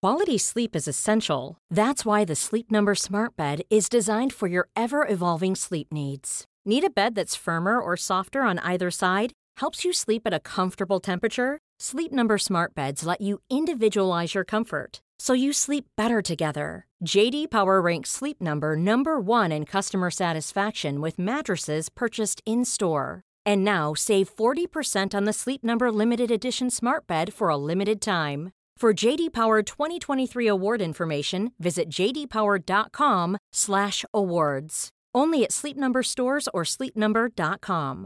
Quality sleep is essential. That's why the Sleep Number Smart Bed is designed for your ever-evolving sleep needs. Need a bed that's firmer or softer on either side? Helps you sleep at a comfortable temperature? Sleep Number Smart Beds let you individualize your comfort, so you sleep better together. J.D. Power ranks Sleep Number number one in customer satisfaction with mattresses purchased in-store. And now, save 40% on the Sleep Number Limited Edition Smart Bed for a limited time. For J.D. Power 2023 award information, visit jdpower.com/awards. Only at Sleep Number stores or sleepnumber.com.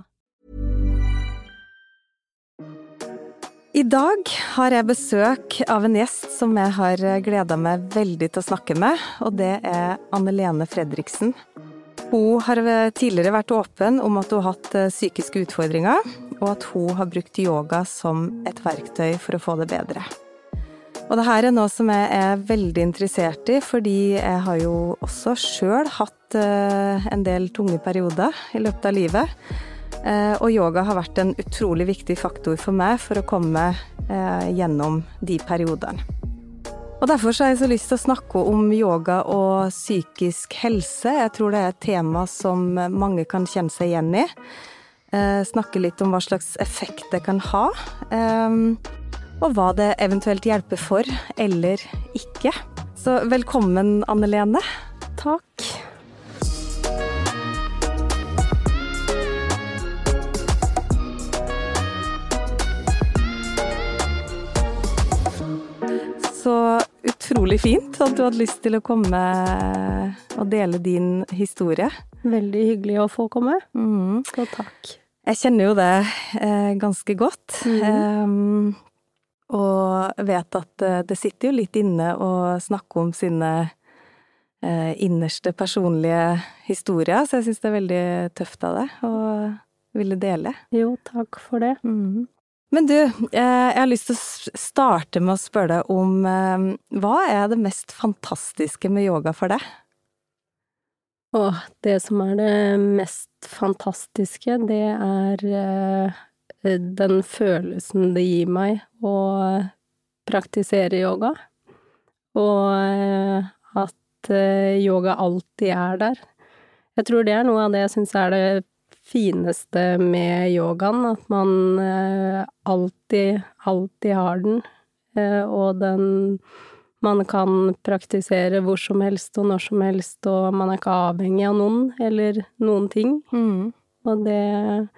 I dag har jeg besøk av en gjest som jeg har gledet meg veldig til å snakke med, og det Anne-Lene Fredriksen. Hun har tidligere vært åpen om at hun har hatt psykiske utfordringer, og at hun har brukt yoga som et verktøy for å få det bedre. Og det her noe som jeg veldig interessert i, fordi jeg har jo også selv hatt en del tunge perioder i løpet av livet. Og yoga har vært en utrolig viktig faktor for meg for å komme gjennom de perioderne. Og derfor så har jeg så lyst til å snakke om yoga og psykisk helse. Jeg tror det et tema som mange kan kjenne seg igjen i. Snakke litt om hva slags effekt det kan ha. Og hva det eventuelt hjelper for, eller ikke. Så velkommen, Anne-Lene. Takk. Så utrolig fint at du hadde lyst til å komme og dele din historie. Veldig hyggelig å få komme. Så takk. Jeg kjenner jo det ganske godt. Og vet at det sitter jo litt inne å snakke om sine innerste personlige historier, så jeg synes det veldig tøft av deg å ville dele. Jo, takk for det. Men du, jeg har lyst til å starte med å spørre deg om hva det mest fantastiske med yoga for deg? Det som det mest fantastiske, det den følelsen det gir meg å praktisere yoga, og at yoga alltid der. Jeg tror det noe av det jeg synes det fineste med yogaen, at man alltid har den, og man kan praktisere hvor som helst og når som helst, og man ikke avhengig av noen eller noen ting. Og det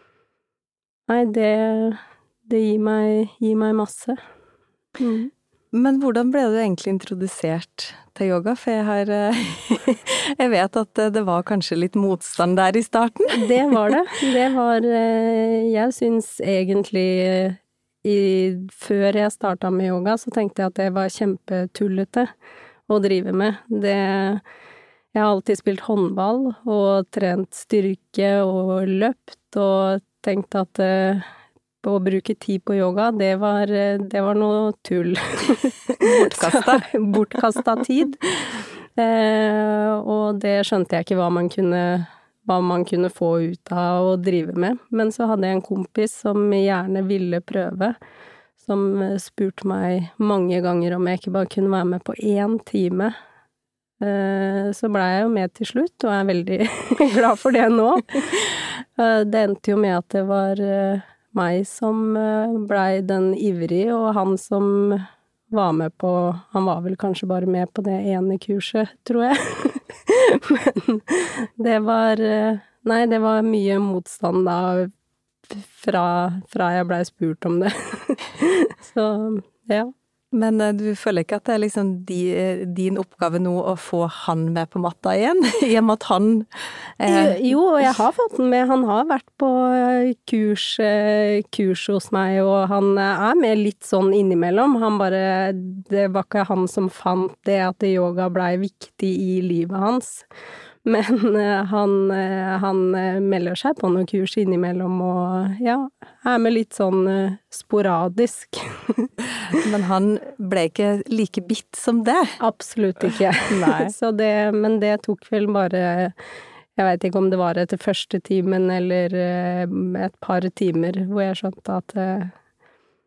gir meg masse. Men hvordan ble du egentlig introdusert til yoga? For jeg vet at det var kanskje litt motstand der i starten. Det var det. Jeg synes egentlig før jeg startet med yoga, så tenkte jeg at det var kjempetullete å drive med. Jeg har alltid spilt håndball og trent styrke og løpt, og tenkte at å bruke tid på yoga, det var noe tull. Bortkastet tid. Og det skjønte jeg ikke hva man kunne få ut av å drive med. Men så hadde jeg en kompis som gjerne ville prøve, som spurte meg mange ganger om jeg ikke bare kunne være med på 1 time. Så ble jeg jo med til slutt, og veldig glad for det nå. Det endte jo med at det var meg som ble den ivrige, og han som var med på, han var vel kanskje bare med på det ene kurset, tror jeg. Men det var mye motstand da, fra jeg ble spurt om det. Så, ja. Men du føler ikke at det liksom din oppgave nå å få han med på matta igjen? I og med at han... Jo, jeg har fått den med. Han har vært på kurs hos meg, og han med litt sånn innimellom. Det var ikke han som fant det at yoga ble viktig i livet hans. Men han melder seg på noen kurs innimellom, og ja, med litt sånn sporadisk. Men han ble ikke like bitt som det? Absolutt ikke. Nei. Men det tok vel bare, jeg vet ikke om det var etter første timen eller et par timer, hvor jeg skjønte at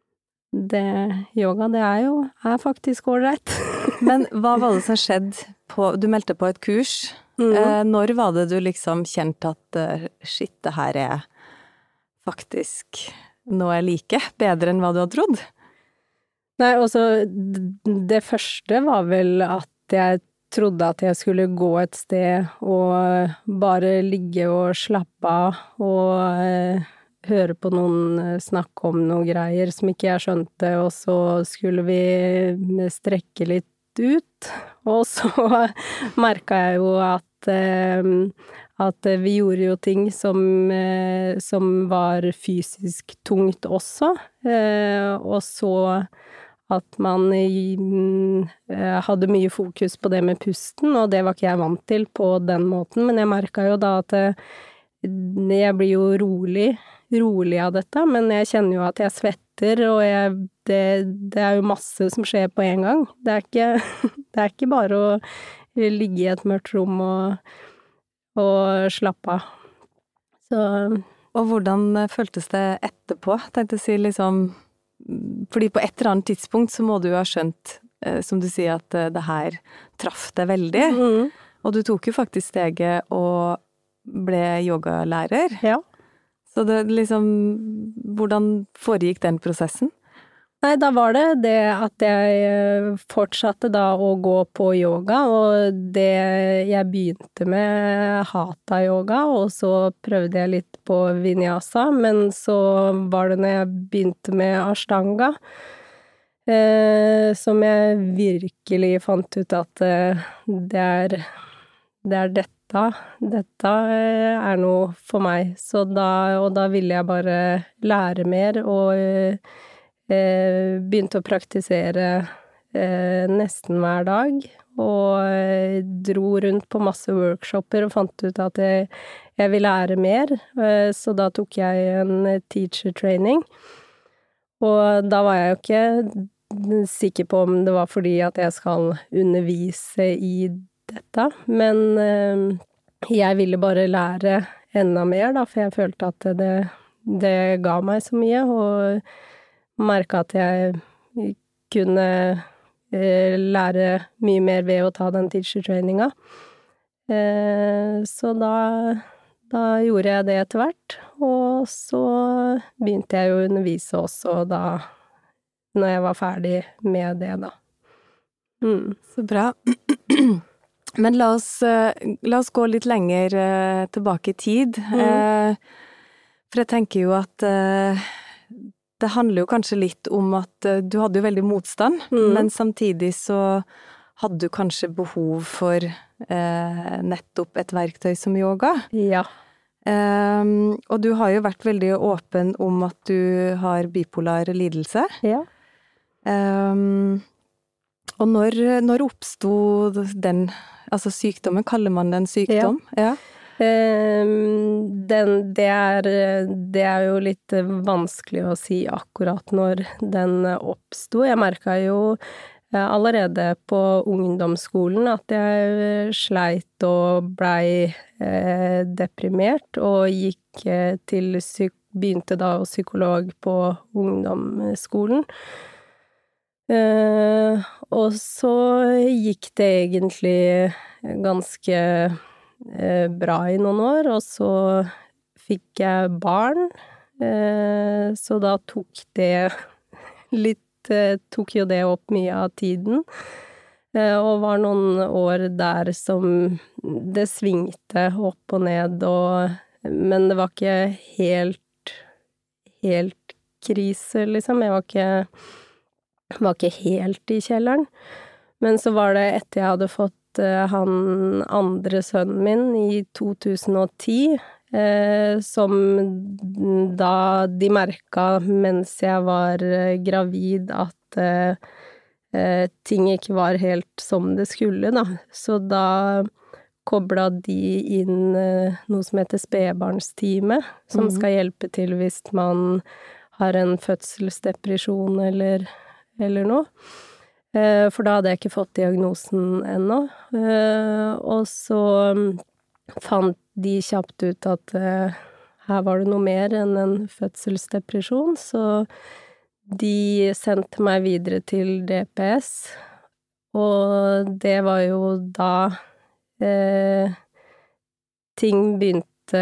yoga, det er faktisk ålreit. Men hva var det som skjedde du meldte på et kurs. Når var det du liksom kjente at shit, det her er faktisk noe jeg liker, bedre enn hva du hadde trodd? Nei, altså, det første var vel at jeg trodde at jeg skulle gå et sted og bare ligge og slappe av og høre på noen snakke om noe greier som ikke jeg skjønte, og så skulle vi strekke litt ut, og så merket jeg jo at vi gjorde jo ting som var fysisk tungt også, og så at man hadde mye fokus på det med pusten, og det var ikke jeg vant til på den måten, men jeg merket jo da at jeg blir jo rolig av dette, men jeg kjenner jo at jeg svetter, og det er jo masse som skjer på en gang. Det er ikke bare å ligge i et mørkt rom og slappe av. Så. Og hvordan føltes det etterpå? Tenkte å si liksom, fordi på et eller annet tidspunkt så må du jo ha skjønt, som du sier, at det her traff deg veldig. Og du tok jo faktisk steget og ble yogalærer. Ja. Så det liksom, hvordan foregikk den prosessen? Nei, da var det at jeg fortsatte da å gå på yoga, og jeg begynte med hatha yoga, og så prøvde jeg litt på vinyasa, men så var det når jeg begynte med ashtanga, som jeg virkelig fant ut at det er dette. Dette er noe for meg, så da ville jeg bare lære mer, og begynte å praktisere nesten hver dag, og dro rundt på masse workshoper og fant ut at jeg vil lære mer, så da tok jeg en teacher training, og da var jeg jo ikke sikker på om det var fordi at jeg skal undervise i dette, men jeg ville bare lære enda mer da, for jeg følte at det ga meg så mye, og merket at jeg kunne lære mye mer ved å ta den teacher-traininga. Så da gjorde jeg det etter hvert, og så begynte jeg å undervise også da, når jeg var ferdig med det da. Så bra. Men la oss gå litt lenger tilbake i tid. For jeg tenker jo at det handler jo kanskje litt om at du hadde jo veldig motstand, men samtidig så hadde du kanskje behov for nettopp et verktøy som yoga. Ja. Og du har jo vært veldig åpen om at du har bipolar lidelse. Ja. Og når oppstod den, altså sykdommen, kaller man den sykdom? Ja. Det er jo litt vanskelig å si akkurat når den oppstod. Jeg merket jo allerede på ungdomsskolen at jeg sleit og blei deprimert, og begynte da å psykolog på ungdomsskolen. Og så gikk det egentlig ganske bra i noen år, og så fikk jeg barn, så da tok jo det opp mye av tiden, og var noen år der som det svingte opp og ned, men det var ikke helt krise, liksom. Jeg var ikke helt i kjelleren, men så var det etter jeg hadde fått han andre sønnen min i 2010, som da de merket mens jeg var gravid at ting ikke var helt som det skulle da, så da koblet de inn noe som heter spedbarnsteamet, som skal hjelpe til hvis man har en fødselsdepresjon eller noe. For da hadde jeg ikke fått diagnosen ennå. Og så fant de kjapt ut at her var det noe mer enn en fødselsdepresjon, så de sendte meg videre til DPS, og det var jo da ting begynte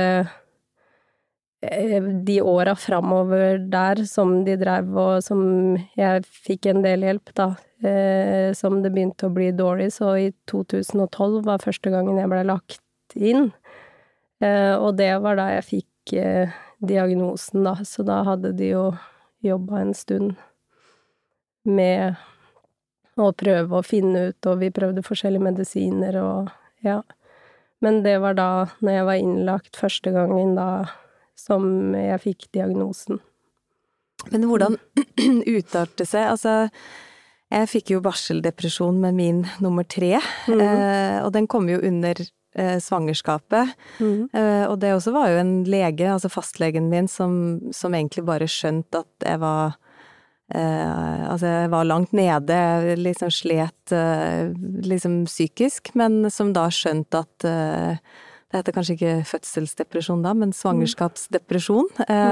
de åra framover der som de drev og som jeg fikk en del hjelp da, som det begynte å bli dårlig, så i 2012 var første gangen jeg ble lagt inn, og det var da jeg fikk diagnosen da, så da hadde de jo jobbet en stund med å prøve å finne ut, og vi prøvde forskjellige medisiner og ja, men det var da når jeg var innlagt første gangen da som jeg fikk diagnosen. Men hvordan utartet det seg? Altså, jeg fikk jo barseldepresjon med min nummer 3, og den kom jo under svangerskapet, og det også var jo en lege, altså fastlegen min, som egentlig bare skjønte at jeg var altså jeg var langt nede, liksom slet liksom psykisk, men som da skjønte at det heter kanskje ikke fødselsdepresjon da, men svangerskapsdepresjon,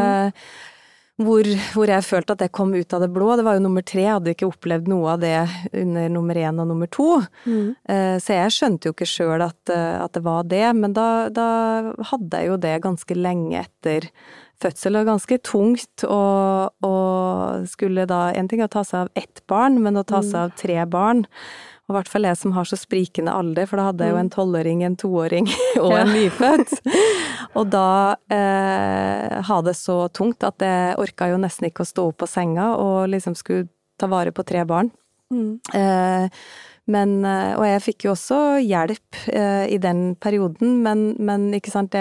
hvor jeg følte at jeg kom ut av det blå. Det var jo nummer 3, jeg hadde ikke opplevd noe av det under nummer 1 og nummer 2, så jeg skjønte jo ikke selv at det var det, men da hadde jeg jo det ganske lenge etter fødsel, og ganske tungt, og skulle da, en ting er å ta seg av 1 barn, men å ta seg av 3 barn, og i hvert fall jeg som har så sprikende alder, for da hadde jeg jo en 12-åring, en 2-åring og en nyfødt. Og da ha det så tungt at jeg orket jo nesten ikke å stå opp på senga og liksom skulle ta vare på 3 barn. Og jeg fikk jo også hjelp i den perioden, men ikke sant,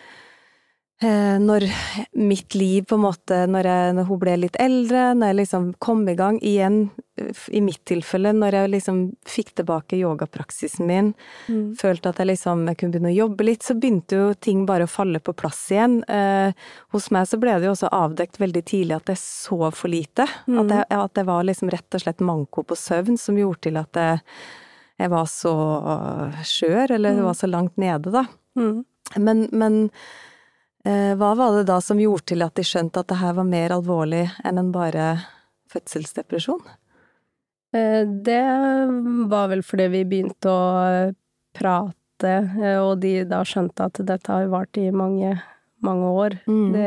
når mitt liv på en måte, når hun ble litt eldre, når jeg liksom kom i gang igjen, i mitt tilfelle, når jeg liksom fikk tilbake yogapraksisen min, følte at jeg kunne begynne å jobbe litt, så begynte jo ting bare å falle på plass igjen. Hos meg så ble det jo også avdekt veldig tidlig at jeg sov for lite, at det var liksom rett og slett manko på søvn som gjorde til at jeg var så skjør, eller var så langt nede da. Men hva var det da som gjorde til at de skjønte at det her var mer alvorlig enn en bare fødselsdepresjon? Det var vel fordi vi begynte å prate, og de da skjønte at dette har vart i mange, mange år. Det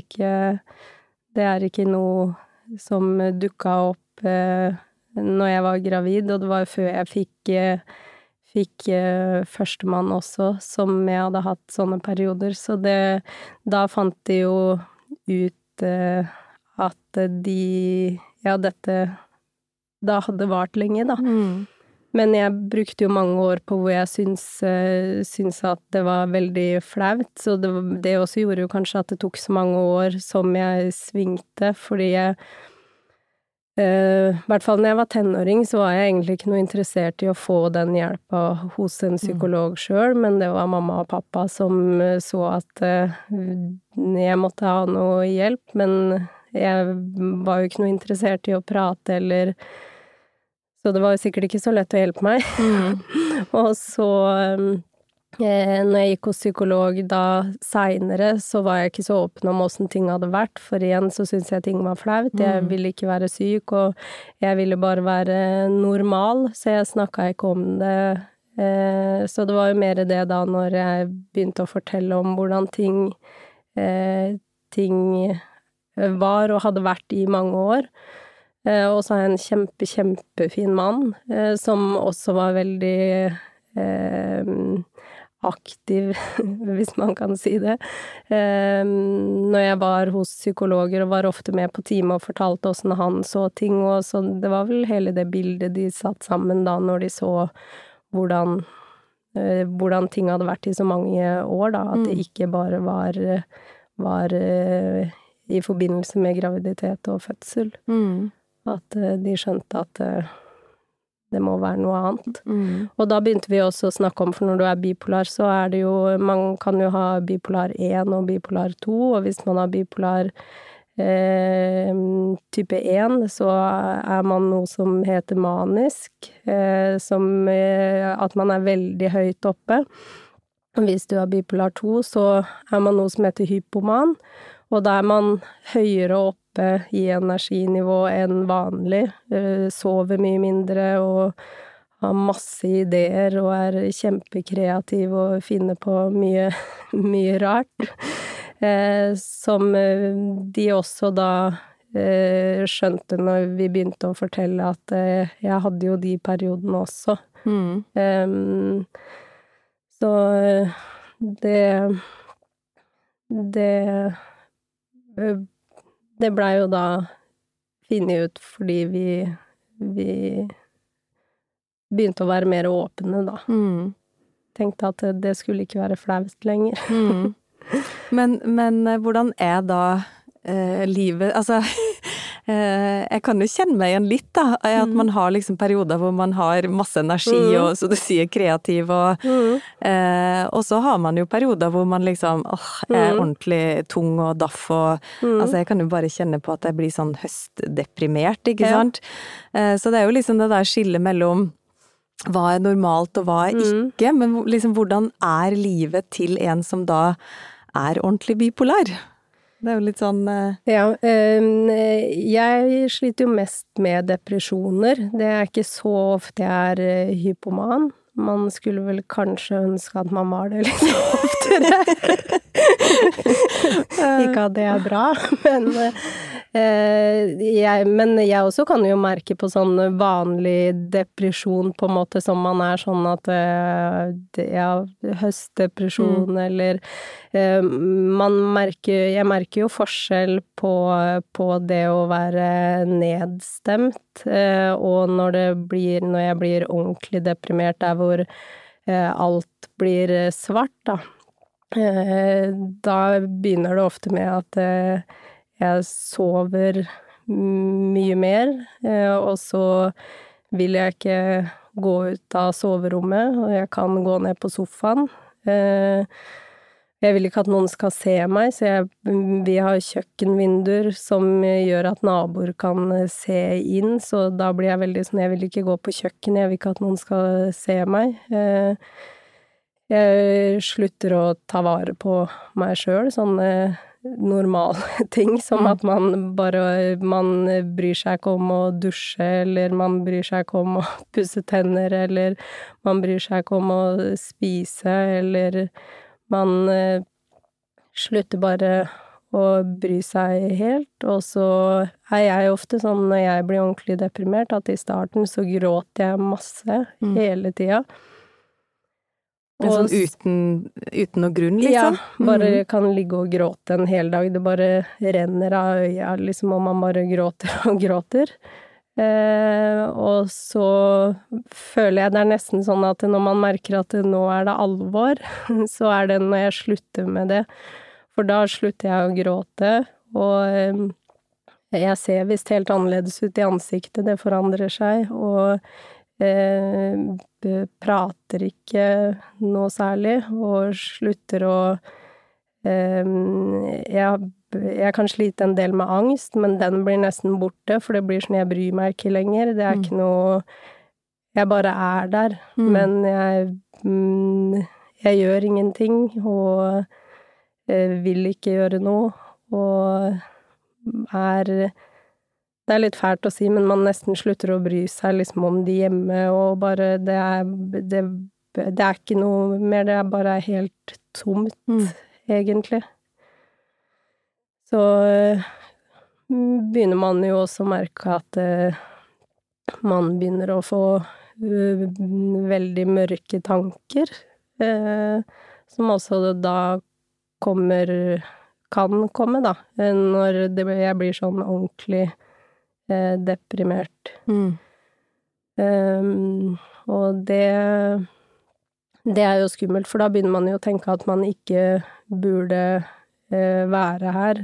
er ikke noe som dukket opp når jeg var gravid, og det var jo før jeg fikk førstemann også, som jeg hadde hatt sånne perioder, så da fant de jo ut at dette da hadde vart lenge da. Men jeg brukte jo mange år på hvor jeg syns at det var veldig flaut, så det også gjorde jo kanskje at det tok så mange år som jeg svingte, fordi i hvert fall når jeg var tenåring, så var jeg egentlig ikke noe interessert i å få den hjelpa hos en psykolog selv, men det var mamma og pappa som så at jeg måtte ha noe hjelp, men jeg var jo ikke noe interessert i å prate, så det var jo sikkert ikke så lett å hjelpe meg. Og så når jeg gikk hos psykolog da senere, så var jeg ikke så åpen om hvordan ting hadde vært, for igjen så syntes jeg ting var flaut, jeg ville ikke være syk, og jeg ville bare være normal, så jeg snakket ikke om det. Så det var jo mer det da når jeg begynte å fortelle om hvordan ting var og hadde vært i mange år. Og så har jeg en kjempefin mann, som også var veldig aktiv, hvis man kan si det. Når jeg var hos psykologer og var ofte med på time og fortalte hvordan han så ting, og så det var vel hele det bildet de satt sammen da, når de så hvordan ting hadde vært i så mange år da, at det ikke bare var i forbindelse med graviditet og fødsel. At de skjønte at det må være noe annet. Og da begynte vi også å snakke om, for når du er bipolar, så er det jo, man kan jo ha bipolar 1 og bipolar 2, og hvis man har bipolar type 1, så er man noe som heter manisk, at man er veldig høyt oppe. Hvis du har bipolar 2, så er man noe som heter hypoman, og da er man høyere opp oppe i energinivå enn vanlig, sover mye mindre og har masse ideer og kjempekreativ og finner på mye, mye rart. Som de også da skjønte når vi begynte å fortelle at jeg hadde jo de periodene også. Så det ble jo da funnet ut fordi vi begynte å være mer åpne da. Tenkte at det skulle ikke være flaut lenger. Men hvordan da livet? Altså, jeg kan jo kjenne meg igjen litt da, at man har liksom perioder hvor man har masse energi og, så du sier, kreativ og så har man jo perioder hvor man liksom ordentlig tung og daff og altså jeg kan jo bare kjenne på at jeg blir sånn høstdeprimert, ikke sant? Så det er jo liksom det der skillet mellom hva normalt og hva ikke, men liksom hvordan livet til en som da ordentlig bipolar? Det jo litt sånn Ja, jeg sliter jo mest med depresjoner. Det ikke så ofte jeg hypoman. Man skulle vel kanskje ønske at man var det litt oftere. Ikke at det bra, men jeg også kan jo merke på sånn vanlig depresjon på en måte som man sånn at høstdepresjon eller jeg merker jo forskjell på det å være nedstemt og når jeg blir ordentlig deprimert der hvor alt blir svart da. Da begynner det ofte med at jeg sover mye mer, og så vil jeg ikke gå ut av soverommet, og jeg kan gå ned på sofaen. Jeg vil ikke at noen skal se meg, så vi har kjøkkenvinduer som gjør at naboer kan se inn, så da blir jeg veldig sånn, jeg vil ikke gå på kjøkken, jeg vil ikke at noen skal se meg. Jeg slutter å ta vare på meg selv, sånne normale ting, som at man bryr seg ikke om å dusje, eller man bryr seg ikke om å pusse tenner, eller man bryr seg ikke om å spise, eller man slutter bare å bry seg helt, og så jeg ofte sånn når jeg blir ordentlig deprimert, at i starten så gråter jeg masse hele tida. Sånn uten noe grunn, liksom? Ja, bare kan ligge og gråte en hel dag. Det bare renner av øya, liksom, og man bare gråter og gråter. Og så føler jeg det nesten sånn at når man merker at nå det alvor, så det når jeg slutter med det. For da slutter jeg å gråte, og jeg ser visst helt annerledes ut i ansiktet, det forandrer seg, og prater ikke noe særlig, og slutter å jeg kan slite en del med angst, men den blir nesten borte, for det blir sånn jeg bryr meg ikke lenger, det ikke noe jeg bare der, men jeg gjør ingenting, og vil ikke gjøre noe, og det litt fælt å si, men man nesten slutter å bry seg liksom om de hjemme, og bare det ikke noe mer, det bare helt tomt, egentlig. Så begynner man jo også å merke at man begynner å få veldig mørke tanker, som også da kan komme da, når jeg blir sånn ordentlig deprimert. Og det jo skummelt, for da begynner man jo å tenke at man ikke burde være her.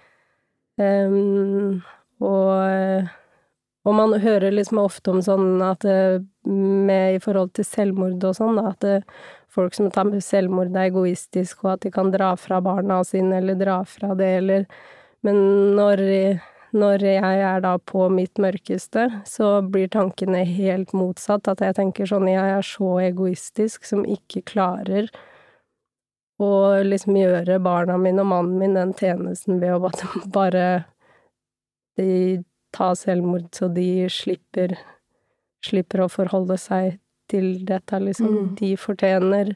Og man hører liksom ofte om sånn at i forhold til selvmord og sånn, at folk som tar selvmord egoistisk, og at de kan dra fra barna sine, eller dra fra det, men når jeg da på mitt mørkeste, så blir tankene helt motsatt, at jeg tenker sånn, jeg så egoistisk som ikke klarer å liksom gjøre barna mine og mannen min den tjenesten ved å bare de tar selvmord, så de slipper å forholde seg til dette, liksom. De fortjener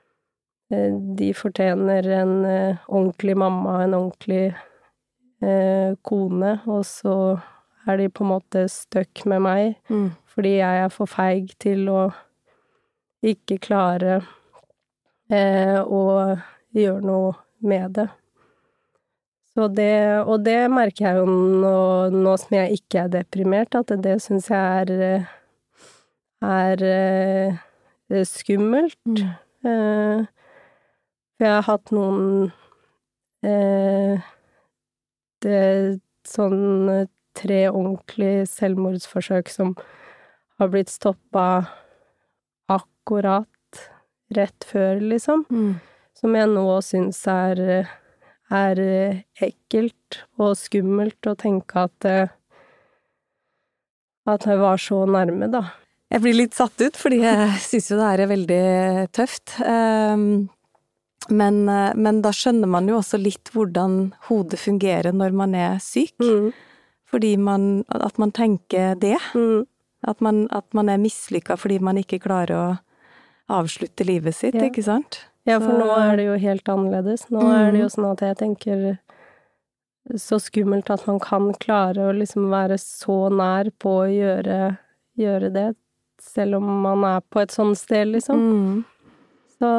en ordentlig mamma, en ordentlig kone, og så de på en måte stuck med meg, fordi jeg er for feig til å ikke klare å gjøre noe med det. Og det merker jeg jo nå som jeg ikke er deprimert, at det synes jeg er skummelt. For jeg har hatt noen sånn 3 ordentlige selvmordsforsøk som har blitt stoppet akkurat rett før, liksom. Som jeg nå synes er ekkelt og skummelt å tenke at jeg var så nærme, da. Jeg blir litt satt ut, fordi jeg synes jo det er veldig tøft. Men da skjønner man jo også litt hvordan hodet fungerer når man er syk. Fordi at man tenker det. At man er mislykket fordi man ikke klarer å avslutte livet sitt, ikke sant? Ja, for nå er det jo helt annerledes. Nå er det jo sånn at jeg tenker så skummelt at man kan klare å liksom være så nær på å gjøre det, selv om man er på et sånt sted, liksom. Så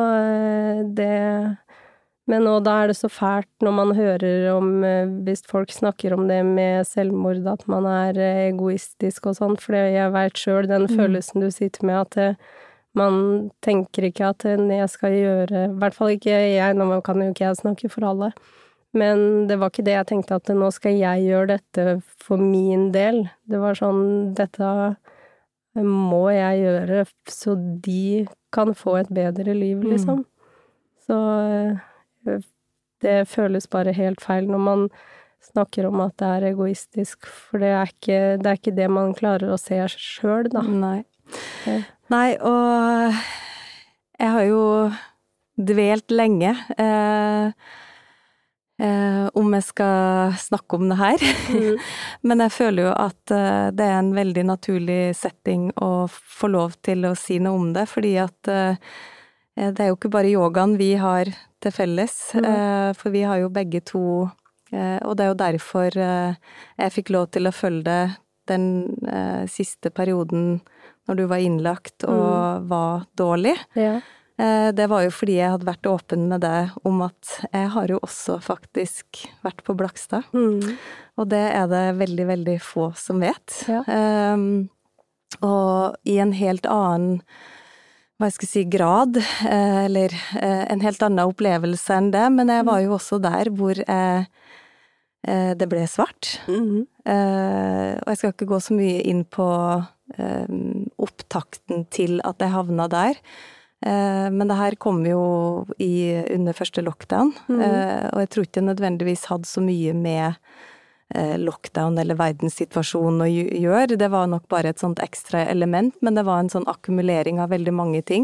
men nå da er det så fælt når man hører om, hvis folk snakker om det med selvmord, at man er egoistisk og sånn, for jeg vet selv den følelsen du sitter med, at man tenker ikke at jeg skal gjøre, i hvert fall ikke jeg, nå kan jo ikke jeg snakke for alle, men det var ikke det jeg tenkte, at nå skal jeg gjøre dette for min del. Det var sånn, dette må jeg gjøre, så de kan få et bedre liv, liksom. Så det føles bare helt feil når man snakker om at det er egoistisk, for det er ikke det man klarer å se selv, da. Nei, og jeg har jo dvelt lenge om jeg skal snakke om det her. Men jeg føler jo at det er en veldig naturlig setting å få lov til å si noe om det, fordi at det er jo ikke bare yogaen vi har til felles, for vi har jo begge to, og det er jo derfor jeg fikk lov til å følge den siste perioden når du var innlagt og var dårlig. Det var jo fordi jeg hadde vært åpen med deg om at jeg har jo også faktisk vært på Blakstad. Og det er det veldig, veldig få som vet. Og i en helt annen, hva jeg skal si, grad, eller en helt annen opplevelse enn det, men jeg var jo også der hvor det ble svart. Og jeg skal ikke gå så mye inn på opptakten til at jeg havna der, men det her kom jo under første lockdown, og jeg tror ikke det nødvendigvis hadde så mye med lockdown eller verdenssituasjonen å gjøre. Det var nok bare et sånt ekstra element, men det var en sånn akkumulering av veldig mange ting.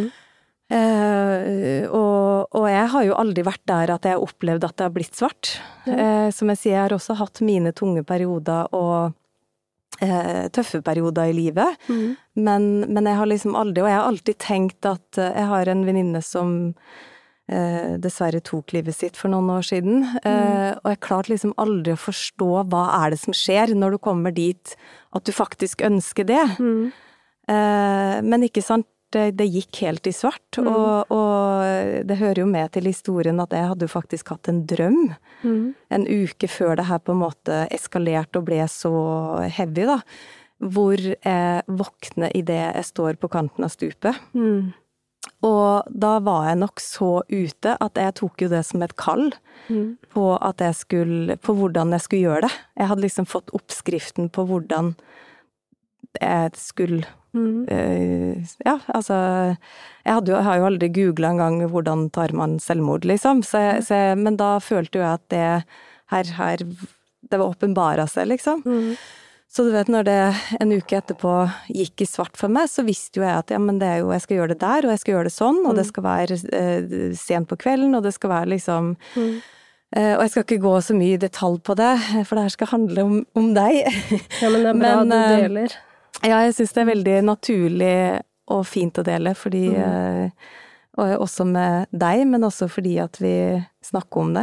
Og jeg har jo aldri vært der at jeg har opplevd at det har blitt svart. Som jeg sier, jeg har også hatt mine tunge perioder og tøffe perioder i livet, men jeg har liksom aldri, og jeg har alltid tenkt at jeg har en venninne som dessverre tok livet sitt for noen år siden, og jeg klarte liksom aldri å forstå hva er det som skjer når du kommer dit at du faktisk ønsker det. Men ikke sant, det gikk helt i svart, og det hører jo med til historien at jeg hadde jo faktisk hatt en drøm en uke før det her på en måte eskalerte og ble så heavy da, hvor jeg våkner i det jeg står på kanten av stupet. Og da var jeg nok så ute at jeg tok jo det som et kall på at på hvordan jeg skulle gjøre det. Jeg hadde liksom fått oppskriften på hvordan jeg skulle ja, altså jeg har jo aldri googlet en gang hvordan tar man selvmord, liksom, men da følte jeg at det var åpenbara seg, liksom. Så du vet, når det en uke etterpå gikk i svart for meg, så visste jo jeg at ja, men det er jo, jeg skal gjøre det der, og jeg skal gjøre det sånn, og det skal være sent på kvelden, og det skal være liksom Og jeg skal ikke gå så mye i detalj på det, for det her skal handle om deg. Ja, men det bra du deler. Ja, jeg synes det veldig naturlig og fint å dele, fordi og også med deg, men også fordi at vi snakker om det.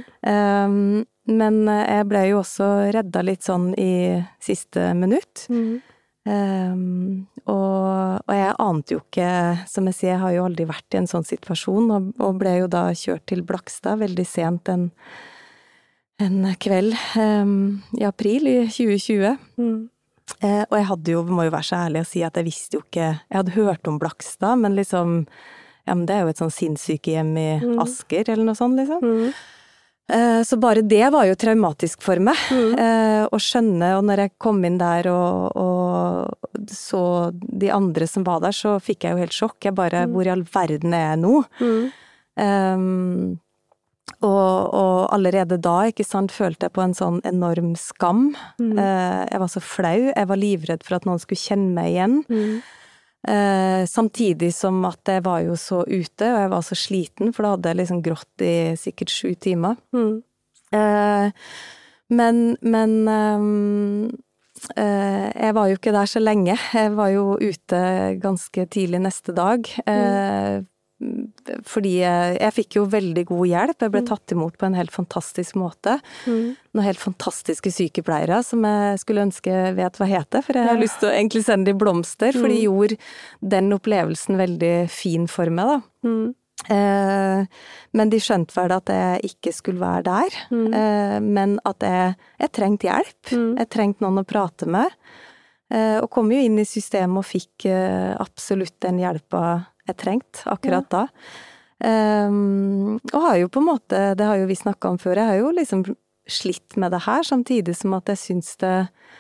Men jeg ble jo også redda litt sånn i siste minutt. Og jeg ante jo ikke, som jeg sier, jeg har jo aldri vært i en sånn situasjon, og ble jo da kjørt til Blakstad veldig sent en kveld i april i 2020. Og jeg hadde jo, må jo være så ærlig å si at jeg visste jo ikke, jeg hadde hørt om Blakstad, men liksom, ja, men det er jo et sånn sinnssykehjem i Asker, eller noe sånt, liksom. Så bare det var jo traumatisk for meg, å skjønne, og når jeg kom inn der og så de andre som var der, så fikk jeg jo helt sjokk. Jeg bare, hvor i all verden er jeg nå? Og allerede da, ikke sant, følte jeg på en sånn enorm skam. Jeg var så flau, jeg var livredd for at noen skulle kjenne meg igjen. Samtidig som at jeg var jo så ute, og jeg var så sliten, for da hadde jeg liksom grått i sikkert 7 timer. Men jeg var jo ikke der så lenge. Jeg var jo ute ganske tidlig neste dag, fordi jeg fikk jo veldig god hjelp. Jeg ble tatt imot på en helt fantastisk måte. Noen helt fantastiske sykepleiere som jeg skulle ønske vet hva heter, for jeg har lyst til å egentlig sende de blomster, for de gjorde den opplevelsen veldig fin for meg da. Men de skjønte vel at jeg ikke skulle være der, men at jeg trengte hjelp. Jeg trengte noen å prate med, og kom jo inn i systemet og fikk absolutt den hjelpa jeg trengt akkurat da. Og har jo på en måte, det har jo vi snakket om før, jeg har jo liksom slitt med det her, samtidig som at jeg synes det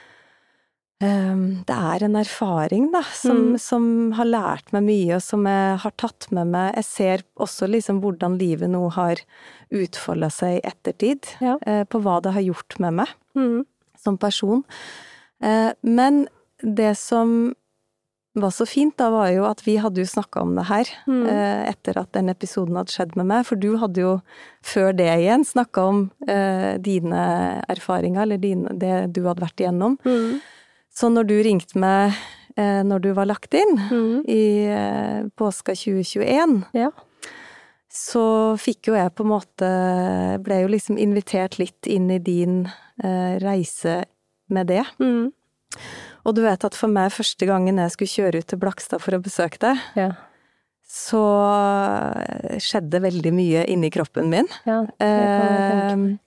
er en erfaring da, som har lært meg mye, og som jeg har tatt med meg. Jeg ser også liksom hvordan livet nå har utfoldet seg i ettertid, på hva det har gjort med meg som person. Men det som var så fint da, var jo at vi hadde jo snakket om det her etter at den episoden hadde skjedd med meg, for du hadde jo før det igjen snakket om dine erfaringer, eller det du hadde vært igjennom. Så når du ringte meg når du var lagt inn i påska 2021, så fikk jo jeg på en måte, ble jo liksom invitert litt inn i din reise med det. Og du vet at for meg, første gangen jeg skulle kjøre ut til Blakstad for å besøke deg, så skjedde veldig mye inni kroppen min. Ja, det kan jeg tenke.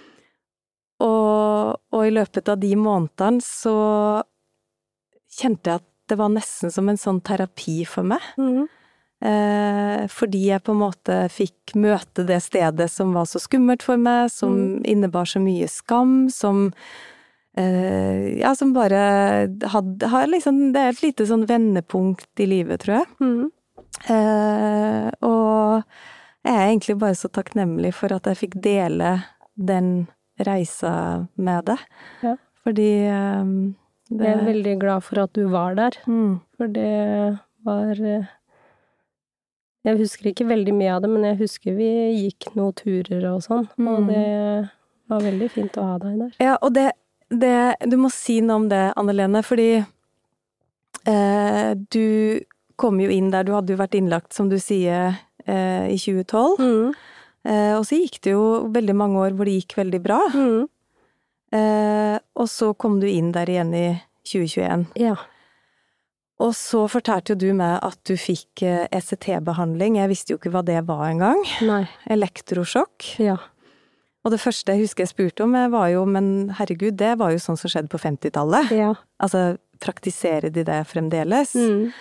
Og i løpet av de månedene så kjente jeg at det var nesten som en sånn terapi for meg. Fordi jeg på en måte fikk møte det stedet som var så skummelt for meg, som innebar så mye skam, som som bare har liksom, det er et lite sånn vendepunkt i livet, tror jeg. Og jeg er egentlig bare så takknemlig for at jeg fikk dele den reisa med det. Ja. Fordi jeg er veldig glad for at du var der. For det var jeg husker ikke veldig mye av det, men jeg husker vi gikk noen turer og sånn, og det var veldig fint å ha deg der. Ja, og du må si noe om det, Anne-Lene, fordi du kom jo inn der, du hadde jo vært innlagt, som du sier, i 2012, og så gikk det jo veldig mange år hvor det gikk veldig bra, og så kom du inn der igjen i 2021. Ja. Og så fortalte jo du meg at du fikk ECT-behandling, jeg visste jo ikke hva det var engang. Nei. Elektrosjokk. Ja. Og det første jeg husker jeg spurte om var jo, men herregud, det var jo sånn som skjedde på 50-tallet. Ja. Altså, praktiserer de det fremdeles?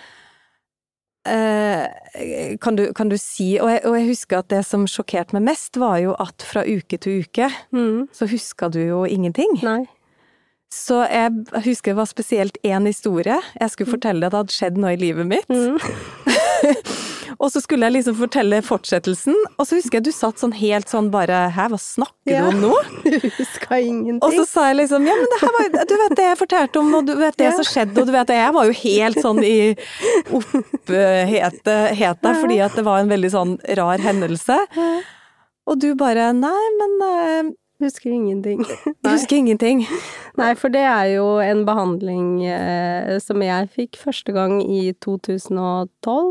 Kan du si, og jeg husker at det som sjokkerte meg mest var jo at fra uke til uke, så husker du jo ingenting. Nei. Så jeg husker det var spesielt en historie. Jeg skulle fortelle at det hadde skjedd noe i livet mitt. Og så skulle jeg liksom fortelle fortsettelsen, og så husker jeg du satt sånn helt sånn bare, hva snakker du om nå? Du husker ingenting. Og så sa jeg liksom, ja, men det her var, du vet det jeg fortalte om, og du vet det som skjedde, og du vet det, jeg var jo helt sånn i opphete, fordi at det var en veldig sånn rar hendelse. Og du bare, nei, men Husker ingenting. du husker ingenting. Nei, for det er jo en behandling som jeg fikk første gang i 2012.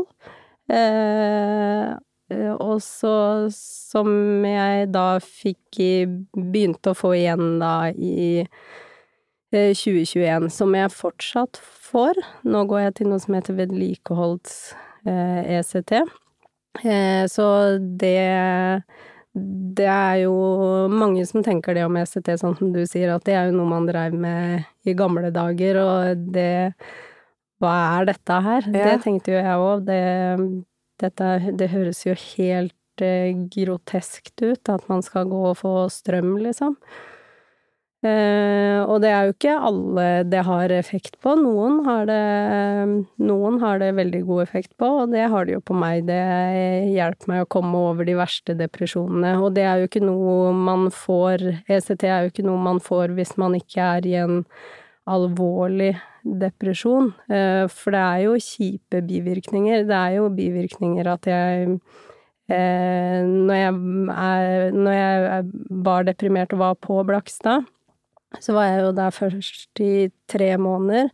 Og så som jeg da begynte å få igjen da i 2021, som jeg fortsatt får. Nå går jeg til noe som heter vedlikeholds ECT. Så det er jo mange som tenker det om ECT, sånn som du sier, at det er jo noe man drev med i gamle dager, og hva er dette her? Ja. Det tenkte jo jeg også. Det høres jo helt groteskt ut, at man skal gå og få strøm, liksom. Og det er jo ikke alle det har effekt på. Noen har det veldig god effekt på, og det har det jo på meg. Det hjelper meg å komme over de verste depresjonene, og det er jo ikke noe man får, ECT er jo ikke noe man får hvis man ikke er i en alvorlig depresjon, for det er jo kjipe bivirkninger. Det er jo bivirkninger at når jeg var deprimert og var på Blakstad, så var jeg jo der først i 3 måneder,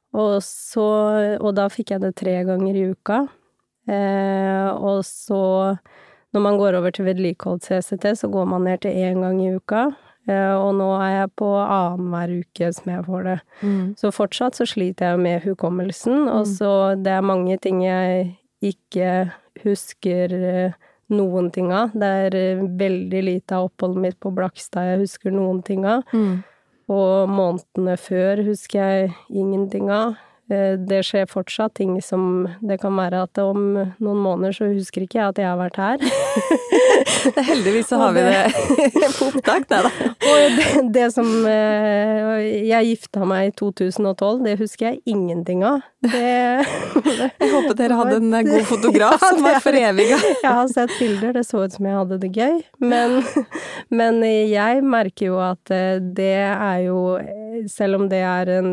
og da fikk jeg det 3 ganger i uka. Og så, når man går over til vedlikeholds-ECT, så går man ned til 1 gang i uka, og nå er jeg på annenhver uke som jeg får det. Så fortsatt så sliter jeg med hukommelsen, og så det er mange ting jeg ikke husker noen ting av. Det er veldig lite av oppholdet mitt på Blakstad jeg husker noen ting av. Og månedene før husker jeg ingenting av. Det skjer fortsatt ting som det kan være at om noen måneder så husker ikke jeg at jeg har vært her. Heldigvis så har vi det på opptak der da. Og det som jeg gifta meg i 2012, det husker jeg ingenting av. Jeg håper dere hadde en god fotograf som var for evig. Jeg har sett bilder, det så ut som jeg hadde det gøy, men jeg merker jo at det er jo, selv om det er en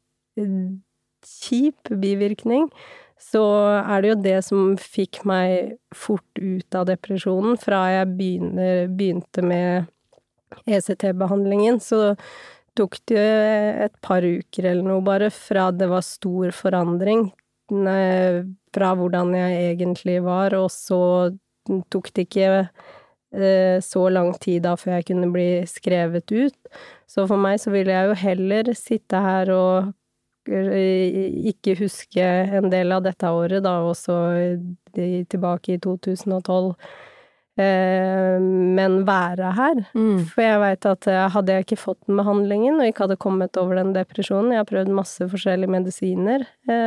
kjip bivirkning, så er det jo det som fikk meg fort ut av depresjonen. Fra jeg begynte med ECT-behandlingen, så tok det et par uker eller noe bare fra det var stor forandring, fra hvordan jeg egentlig var, og så tok det ikke så lang tid da før jeg kunne bli skrevet ut. Så for meg så ville jeg jo heller sitte her og ikke huske en del av dette året da, også tilbake i 2012, men være her. For jeg vet at hadde jeg ikke fått den behandlingen, og ikke hadde kommet over den depresjonen, jeg har prøvd masse forskjellige medisiner,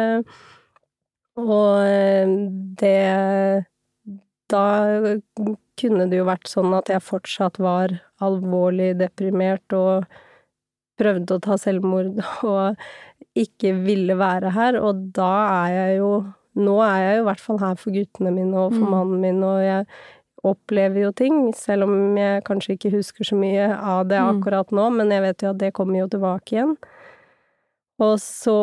og da kunne det jo vært sånn at jeg fortsatt var alvorlig deprimert og prøvde å ta selvmord og ikke ville være her, og da nå er jeg jo i hvert fall her for guttene mine og for mannen min, og jeg opplever jo ting, selv om jeg kanskje ikke husker så mye av det akkurat nå, men jeg vet jo at det kommer jo tilbake igjen. Og så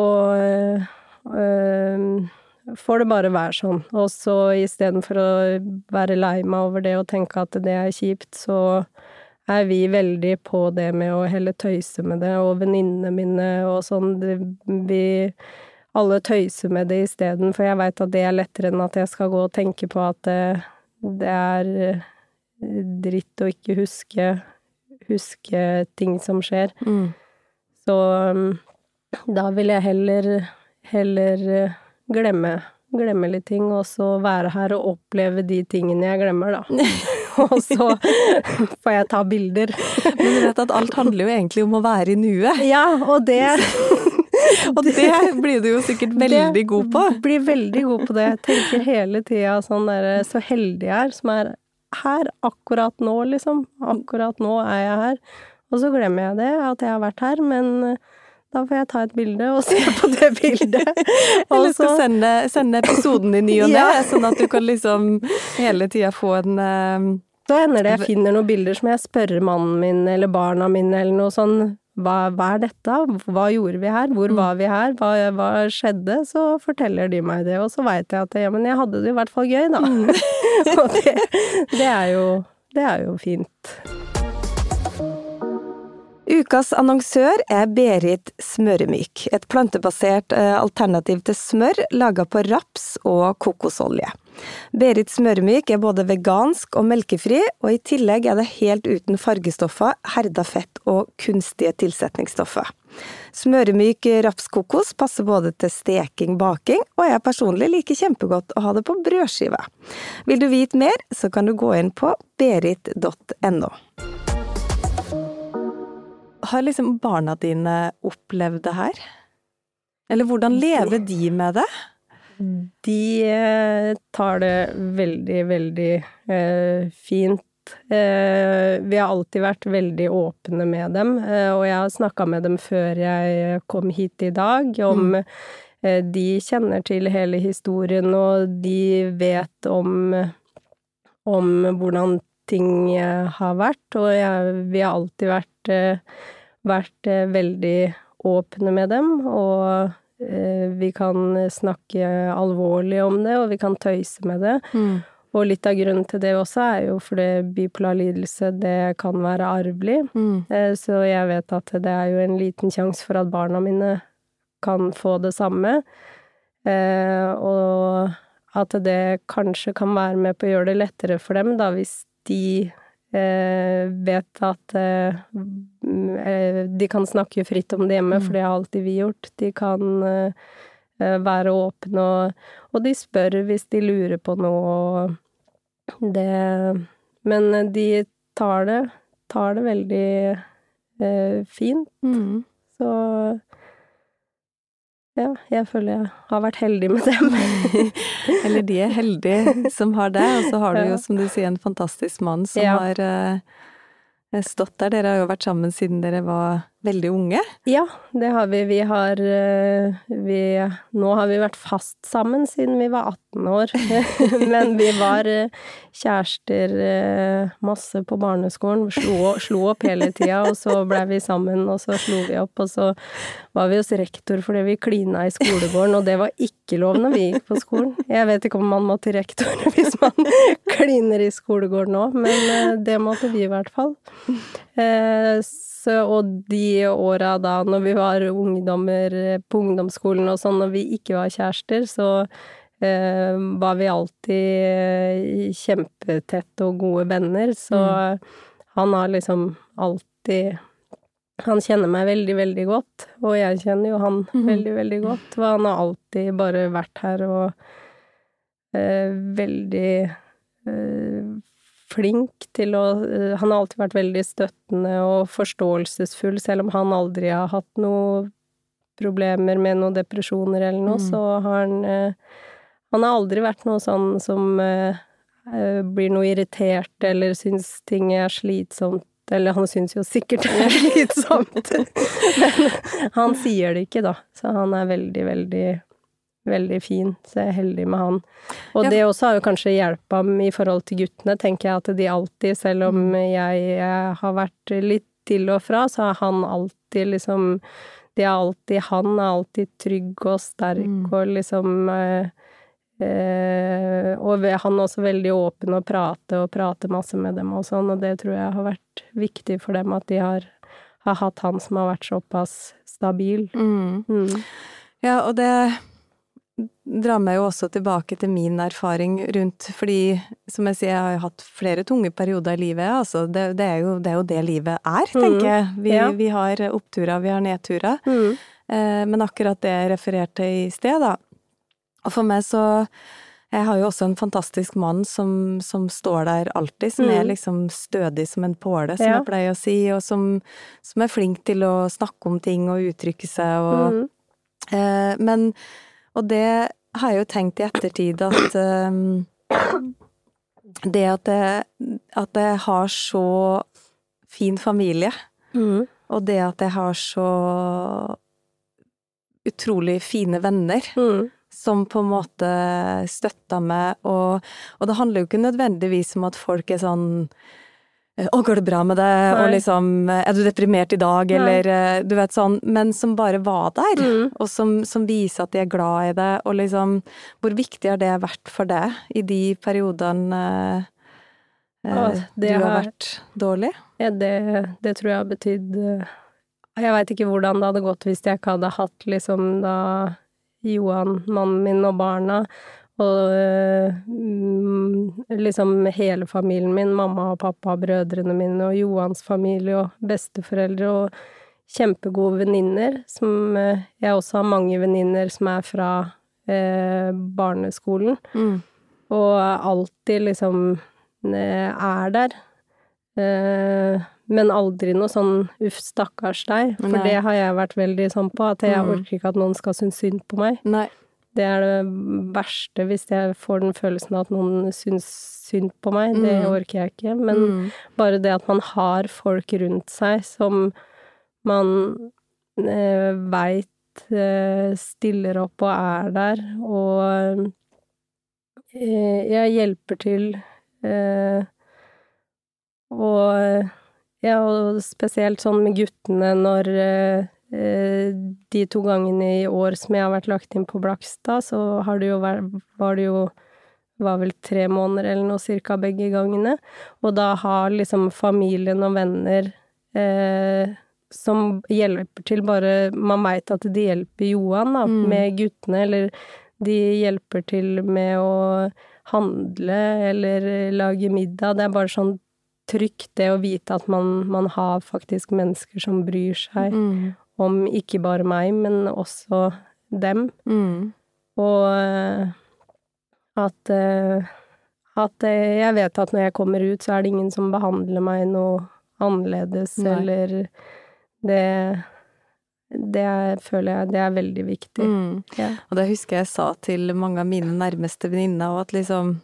får det bare være sånn, og så i stedet for å være lei meg over det og tenke at det er kjipt, så er vi veldig på det med å heller tøyse med det, og venninnene mine og sånn, vi alle tøyser med det i stedet, for jeg vet at det er lettere enn at jeg skal gå og tenke på at det er dritt å ikke huske ting som skjer. Så da vil jeg heller glemme litt ting, og så være her og oppleve de tingene jeg glemmer da. Og så får jeg ta bilder. Men du vet at alt handler jo egentlig om å være i nuet. Ja, og det blir du jo sikkert veldig god på. Blir veldig god på det. Jeg tenker hele tiden sånn der, så heldig jeg er, som er her akkurat nå, liksom. Akkurat nå er jeg her. Og så glemmer jeg det, at jeg har vært her, men da får jeg ta et bilde og se på det bildet. Eller skal sende episoden i ny og det, sånn at du kan liksom hele tiden få en Så hender det jeg finner noen bilder som jeg spør mannen min eller barna mine eller noe sånn, hva er dette? Hva gjorde vi her? Hvor var vi her? Hva skjedde? Så forteller de meg det, og så vet jeg at ja, men jeg hadde det i hvert fall gøy da. Og det er jo det jo fint. Ukas annonsør Berit Smøremyk, et plantebasert alternativ til smør laget på raps og kokosolje. Berit Smøremyk både vegansk og melkefri, og i tillegg det helt uten fargestoffer, herda fett og kunstige tilsetningsstoffer. Smøremyk rapskokos passer både til steking, baking, og jeg personlig liker kjempegodt å ha det på brødskive. Vil du vite mer, så kan du gå inn på berit.no. Har liksom barna dine opplevd det her? Eller hvordan lever de med det? De tar det veldig, veldig fint. Vi har alltid vært veldig åpne med dem, og jeg har snakket med dem før jeg kom hit i dag, om de kjenner til hele historien, og de vet om hvordan ting har vært, og vi har alltid vært veldig åpne med dem, og vi kan snakke alvorlig om det, og vi kan tøyse med det. Og litt av grunnen til det også jo fordi bipolar lidelse, det kan være arvelig. Så jeg vet at det jo en liten sjanse for at barna mine kan få det samme. Og at det kanskje kan være med på å gjøre det lettere for dem, da, hvis de vet at de kan snakke fritt om det hjemme, for det har alltid vi gjort. De kan være åpne, og de spør hvis de lurer på noe, men de tar det veldig fint. Så ja, jeg føler jeg har vært heldig med dem. Eller de heldige som har det, og så har du jo, som du sier, en fantastisk mann som har stått der. Dere har jo vært sammen siden dere var veldig unge. Ja, det har vi. Nå har vi vært fast sammen siden vi var 18 år. Men vi var kjærester masse på barneskolen. Vi slo opp hele tida, og så ble vi sammen, og så slo vi opp, og så var vi hos rektor fordi vi klina i skolegården, og det var ikke lov når vi gikk på skolen. Jeg vet ikke om man må til rektor hvis man kliner i skolegården nå, men det måtte vi i hvert fall. Og de åra da, når vi var ungdommer på ungdomsskolen og sånn, når vi ikke var kjærester, så var vi alltid kjempetette og gode venner, så han har liksom alltid, han kjenner meg veldig, veldig godt, og jeg kjenner jo han veldig, veldig godt, og han har alltid bare vært her og veldig flink til å, han har alltid vært veldig støttende og forståelsesfull, selv om han aldri har hatt noe problemer med noen depresjoner eller noe, så har han har aldri vært noe sånn som blir noe irritert eller syns ting slitsomt, eller han syns jo sikkert det slitsomt, men han sier det ikke da, så han veldig, veldig veldig fin, så jeg heldig med han. Og det også har jo kanskje hjulpet ham i forhold til guttene, tenker jeg at de alltid, selv om jeg har vært litt til og fra, så har han alltid liksom, han alltid trygg og sterk og liksom, og han også veldig åpen å prate masse med dem og sånn, og det tror jeg har vært viktig for dem at de har hatt han som har vært såpass stabil. Ja, og det drar meg jo også tilbake til min erfaring rundt, fordi, som jeg sier, jeg har jo hatt flere tunge perioder i livet, altså det jo det livet tenker jeg. Vi har oppturer, vi har nedturer, men akkurat det jeg refererte i sted da, og for meg så, jeg har jo også en fantastisk mann som står der alltid, som liksom stødig som en påle, som jeg pleier å si, og som flink til å snakke om ting og uttrykke seg, og, og det har jeg jo tenkt i ettertid at det at jeg har så fin familie, og det at jeg har så utrolig fine venner, som på en måte støtter meg, og det handler jo ikke nødvendigvis om at folk sånn går det bra med deg, og liksom, du deprimert i dag, eller du vet sånn, men som bare var der, og som viser at de glad i det, og liksom, hvor viktig har det vært for deg i de periodene du har vært dårlig? Ja, det tror jeg har betydd jeg vet ikke hvordan det hadde gått hvis jeg ikke hadde hatt liksom da Johan, mannen min og barna, og liksom hele familien min, mamma og pappa, brødrene mine og Johans familie og besteforeldre og kjempegode venninner, som jeg også har mange venninner som fra barneskolen, og alltid liksom der. Men aldri noe sånn stakkars deg, for det har jeg vært veldig sånn på, at jeg orker ikke at noen skal synes synd på meg. Nei. Det det verste hvis jeg får den følelsen at noen synes synd på meg, det orker jeg ikke. Men bare det at man har folk rundt seg som man vet stiller opp og der, og jeg hjelper til, og spesielt sånn med guttene når de 2 gangene i år som jeg har vært lagt inn på Blakstad, så var det vel 3 måneder eller noe cirka begge gangene, og da har liksom familien og venner som hjelper til, bare man vet at de hjelper Johan da, med guttene, eller de hjelper til med å handle eller lage middag, det bare sånn trygt det å vite at man har faktisk mennesker som bryr seg om ikke bare meg, men også dem. Og at jeg vet at når jeg kommer ut, så det ingen som behandler meg noe annerledes, eller det føler jeg, det veldig viktig. Ja. Og det husker jeg sa til mange av mine nærmeste venninner, og at liksom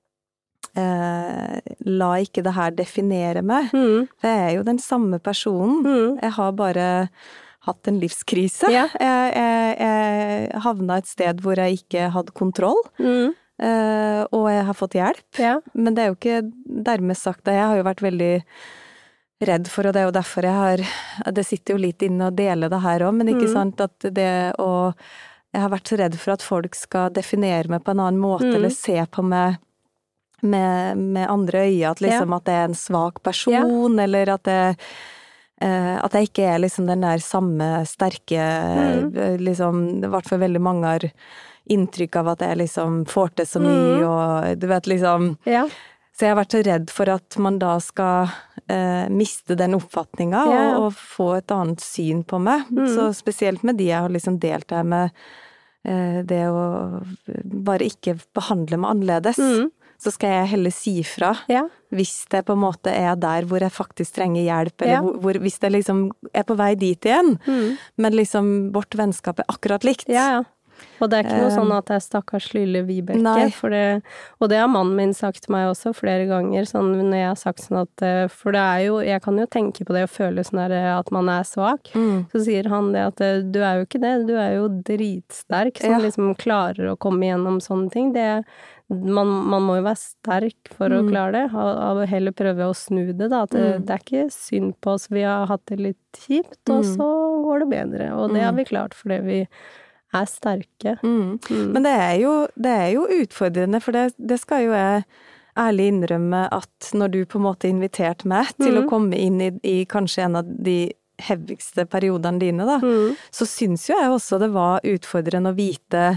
la ikke det her definere meg. For jeg jo den samme personen. Jeg har bare hatt en livskrise. Ja. Jeg havna et sted hvor jeg ikke hadde kontroll. Og jeg har fått hjelp. Ja. Men det jo ikke dermed sagt at jeg har jo vært veldig redd for, og det jo derfor det sitter jo litt inne å dele det her også, men ikke sant at jeg har vært så redd for at folk skal definere meg på en annen måte, eller se på meg med andre øyne, at liksom at jeg en svak person, eller at jeg ikke liksom den der samme sterke, liksom, i hvert fall veldig mange har inntrykk av at jeg liksom får til så mye, og du vet liksom, så jeg har vært så redd for at man da skal miste den oppfatningen, og få et annet syn på meg, så spesielt med de jeg har liksom delt her med, det å bare ikke behandle meg annerledes, så skal jeg heller si fra, hvis det på en måte der hvor jeg faktisk trenger hjelp, eller hvis det liksom på vei dit igjen, men liksom vårt vennskap akkurat likt. Ja. Og det ikke noe sånn at jeg stakkars lille Vibeke, og det har mannen min sagt til meg også flere ganger, sånn når jeg har sagt sånn at, for det jo, jeg kan jo tenke på det og føle sånn at man svak, så sier han det at du jo ikke det, du jo dritsterk, som liksom klarer å komme gjennom sånne ting, man må jo være sterk for å klare det, og heller prøve å snu det da, at det ikke synd på oss, vi har hatt det litt kjipt, og så går det bedre, og det har vi klart fordi vi sterke. Men det jo utfordrende, for det skal jo jeg ærlig innrømme at når du på en måte inviterte meg til å komme inn i kanskje en av de hevigste periodene dine da, så syns jo jeg også det var utfordrende å vite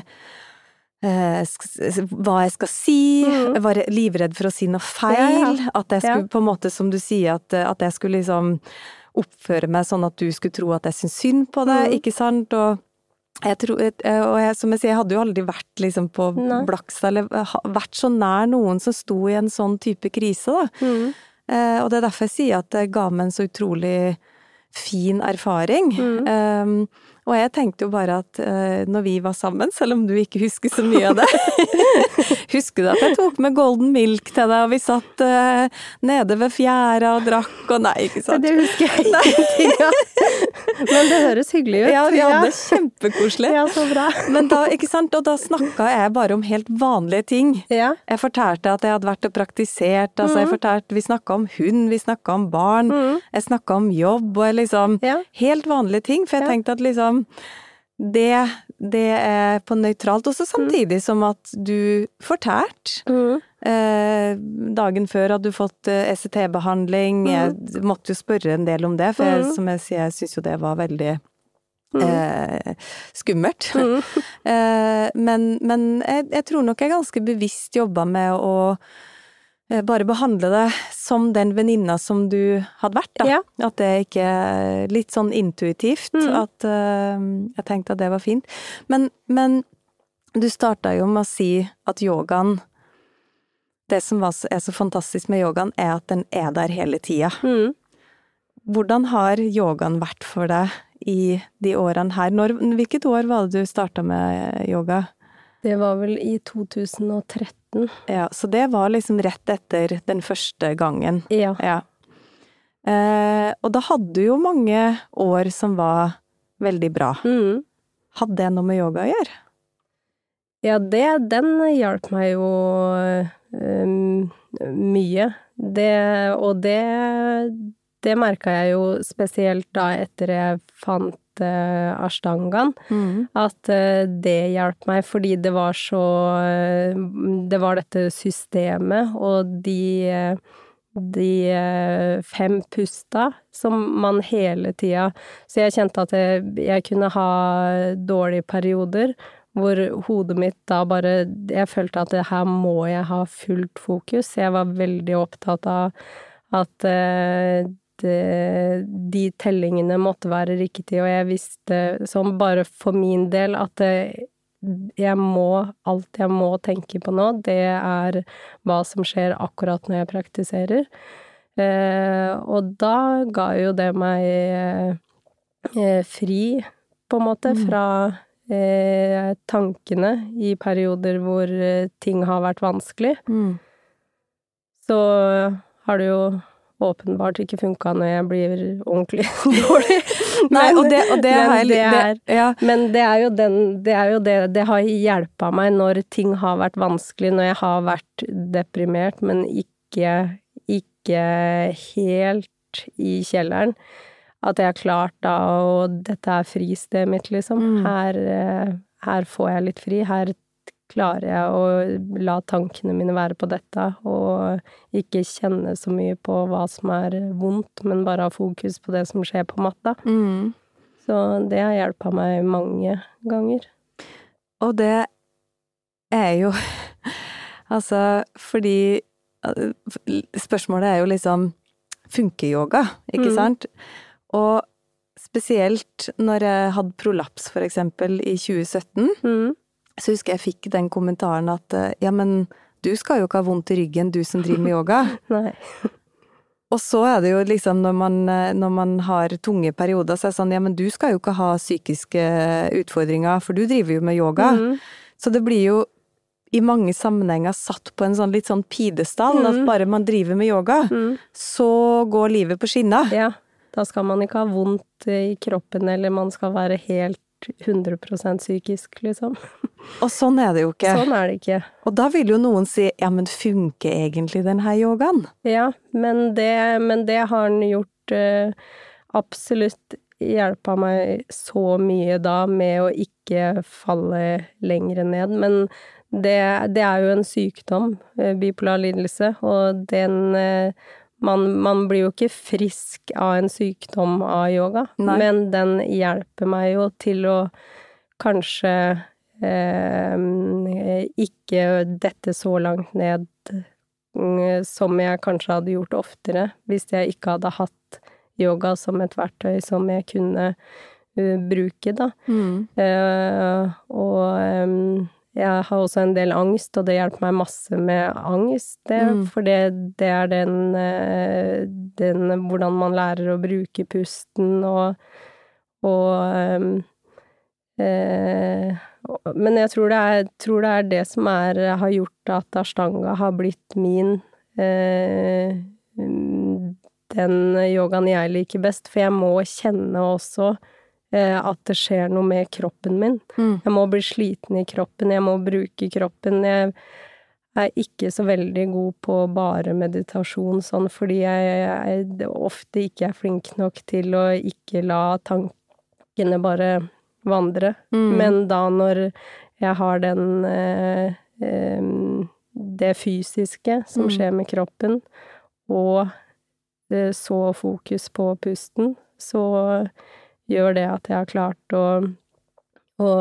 hva jeg skal si, jeg var livredd for å si noe feil, at jeg skulle på en måte, som du sier, at jeg skulle liksom oppføre meg sånn at du skulle tro at jeg synes synd på det, ikke sant, og som jeg sier, jeg hadde jo aldri vært liksom på Blakstad, eller vært så nær noen som sto i en sånn type krise da. Og det derfor jeg sier at det ga meg en så utrolig fin erfaring. Og jeg tenkte jo bare at når vi var sammen, selv om du ikke husker så mye av det, husker du at jeg tok med golden milk til deg, og vi satt nede ved fjæra og drakk, og nei, ikke sant? Det husker jeg ingenting av. Men det høres hyggelig ut. Ja, vi hadde det kjempekoselig. Ja, så bra. Men da, ikke sant, og da snakket jeg bare om helt vanlige ting. Ja. Jeg fortalte at jeg hadde vært og praktisert, altså vi snakket om hund, vi snakket om barn, jeg snakket om jobb, og liksom helt vanlige ting, for jeg tenkte at liksom, det på nøytralt, også samtidig som at du fortalt dagen før at du fått ECT-behandling. Jeg måtte jo spørre en del om det, for som jeg sier, jeg synes jo det var veldig skummelt. Men jeg tror nok jeg ganske bevisst jobbet med å bare behandle det som den venninna som du hadde vært, da. Ja. At det ikke litt sånn intuitivt, at jeg tenkte at det var fint. Men du startet jo med å si at yogaen, det som er så fantastisk med yogaen, er at den er der hele tiden. Hvordan har yogaen vært for deg i de årene her? Hvilket år var det du startet med yoga? Det var vel i 2013. Ja, så det var liksom rett etter den første gangen. Ja. Og da hadde du jo mange år som var veldig bra. Hadde det noe med yoga å gjøre? Ja, den hjalp meg jo mye. Det merket jeg jo spesielt da etter jeg fant Ashtangaen, at det hjalp meg, fordi det var dette systemet, og de 5 pusta som man hele tida, så jeg kjente at jeg kunne ha dårlige perioder, hvor hodet mitt da bare, jeg følte at her må jeg ha fullt fokus. Jeg var veldig opptatt av at de tellingene måtte være riktige, og jeg visste, som bare for min del, at alt jeg må tenke på nå, det er hva som skjer akkurat når jeg praktiserer. Og da ga jo det meg fri, på en måte, fra tankene i perioder hvor ting har vært vanskelig. Så har det jo åpenbart ikke funket når jeg blir ordentlig dårlig. Nei, men det er jo det har hjulpet meg når ting har vært vanskelig, når jeg har vært deprimert, men ikke helt i kjelleren. At jeg har klart da, og dette er fristedet mitt, liksom. Her får jeg litt fri, her klarer jeg å la tankene mine være på dette, og ikke kjenne så mye på hva som er vondt, men bare ha fokus på det som skjer på matta. Så det har hjulpet meg mange ganger. Og det er jo, altså, fordi spørsmålet er jo liksom, funker yoga, ikke sant? Og spesielt når jeg hadde prolaps, for eksempel, i 2017, så husker jeg fikk den kommentaren at ja, men du skal jo ikke ha vondt i ryggen, du som driver med yoga. Nei. Og så er det jo liksom, når man har tunge perioder, så er det sånn, ja, men du skal jo ikke ha psykiske utfordringer, for du driver jo med yoga. Så det blir jo i mange sammenhenger satt på en sånn litt sånn pidestall, at bare man driver med yoga, så går livet på skinner. Ja. Da skal man ikke ha vondt i kroppen, eller man skal være helt 100% psykisk, liksom. Og sånn er det jo ikke. Sånn er det ikke. Og da vil jo noen si, ja, men funker egentlig den her yogaen? Ja, men det har den gjort absolutt hjelpet meg så mye da, med å ikke falle lengre ned. Men det er jo en sykdom, bipolar lidelse, og man blir jo ikke frisk av en sykdom av yoga, men den hjelper meg jo til å kanskje ikke dette så langt ned som jeg kanskje hadde gjort oftere, hvis jeg ikke hadde hatt yoga som et verktøy som jeg kunne bruke, da. Og jeg har også en del angst, og det hjelper meg masse med angst, for det er den hvordan man lærer å bruke pusten, men jeg tror det er det som har gjort at Ashtanga har blitt min, den yogaen jeg liker best, for jeg må kjenne også at det skjer noe med kroppen min. Jeg må bli sliten i kroppen, jeg må bruke kroppen. Jeg er ikke så veldig god på bare meditasjon, sånn, fordi jeg ofte ikke er flink nok til å ikke la tankene bare vandre. Men da når jeg har det fysiske som skjer med kroppen, og så fokus på pusten, så gjør det at jeg har klart å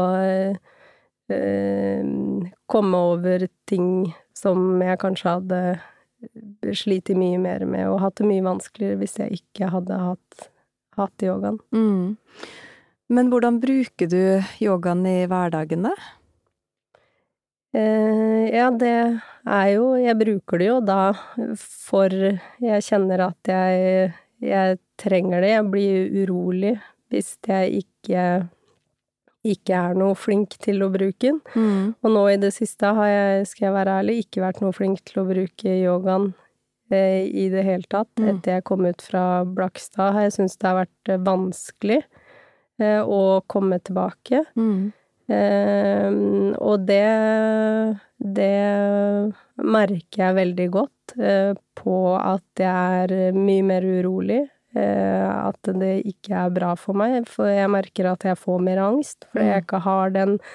komme over ting som jeg kanskje hadde slitt mye mer med, og hatt det mye vanskeligere hvis jeg ikke hadde hatt yogaen. Men hvordan bruker du yogaen i hverdagen da? Ja, det jo, jeg bruker det jo da for jeg kjenner at jeg trenger det, jeg blir urolig hvis jeg ikke noe flink til å bruke den. Og nå i det siste har jeg, skal jeg være ærlig, ikke vært noe flink til å bruke yogaen i det hele tatt. Etter jeg kom ut fra Blakstad har jeg syntes det har vært vanskelig å komme tilbake. Og det merker jeg veldig godt på at jeg mye mer urolig, at det ikke bra for meg, for jeg merker at jeg får mer angst, fordi jeg ikke har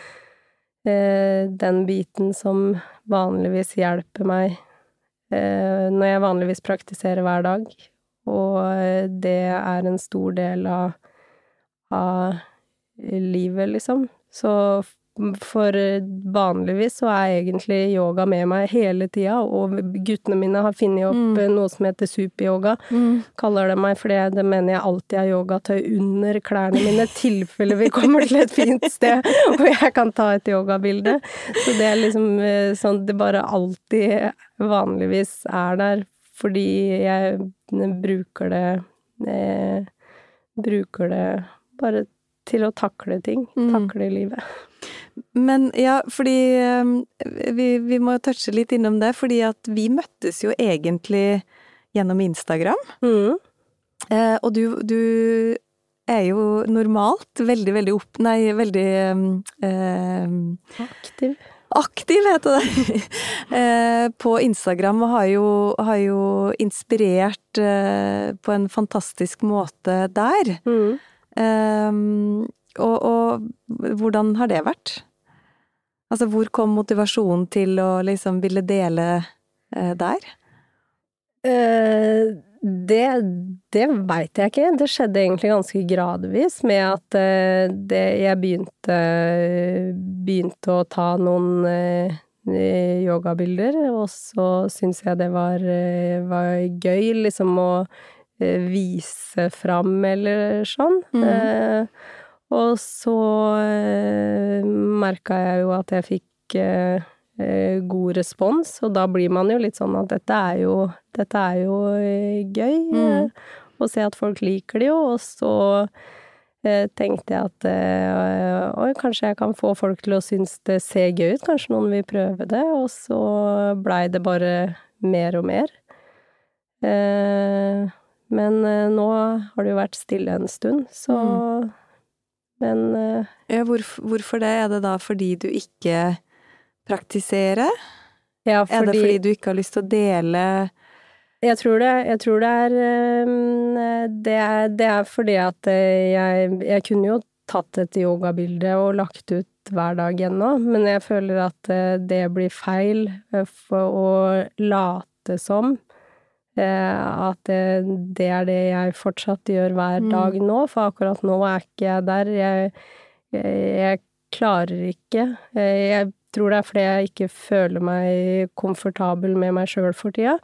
den biten som vanligvis hjelper meg når jeg vanligvis praktiserer hver dag, og det en stor del av livet, liksom. Så for vanligvis så egentlig yoga med meg hele tida, og guttene mine har funnet opp noe som heter superyoga, kaller det meg, for det mener jeg alltid har yogatøy under klærne mine, tilfelle vi kommer til et fint sted, og jeg kan ta et yogabilde. Så det liksom sånn, det bare alltid vanligvis der, fordi jeg bruker det bare til å takle ting, takle livet. Men ja, fordi vi må touche litt innom det, fordi at vi møttes jo egentlig gjennom Instagram. Og du jo normalt veldig aktiv heter det, på Instagram, og har jo inspirert på en fantastisk måte der. Og hvordan har det vært? Altså, hvor kom motivasjonen til å liksom ville dele der? Det vet jeg ikke. Det skjedde egentlig ganske gradvis med at jeg begynte å ta noen yogabilder, og så synes jeg det var gøy liksom å vise fram eller sånn. Og så merket jeg jo at jeg fikk god respons, og da blir man jo litt sånn at dette jo gøy å se at folk liker det jo, og så tenkte jeg at oi, kanskje jeg kan få folk til å synes det ser gøy ut, kanskje noen vil prøve det, og så blei det bare mer og mer. Men nå har det jo vært stille en stund, så men ja, hvorfor det? Det da fordi du ikke praktiserer? Ja, det fordi du ikke har lyst til å dele? Jeg tror det fordi at jeg kunne jo tatt et yogabilde og lagt ut hver dag igjen nå, men jeg føler at det blir feil for å late som at det det jeg fortsatt gjør hver dag nå, for akkurat nå ikke jeg der. Jeg klarer ikke. Jeg tror det fordi jeg ikke føler meg komfortabel med meg selv for tida.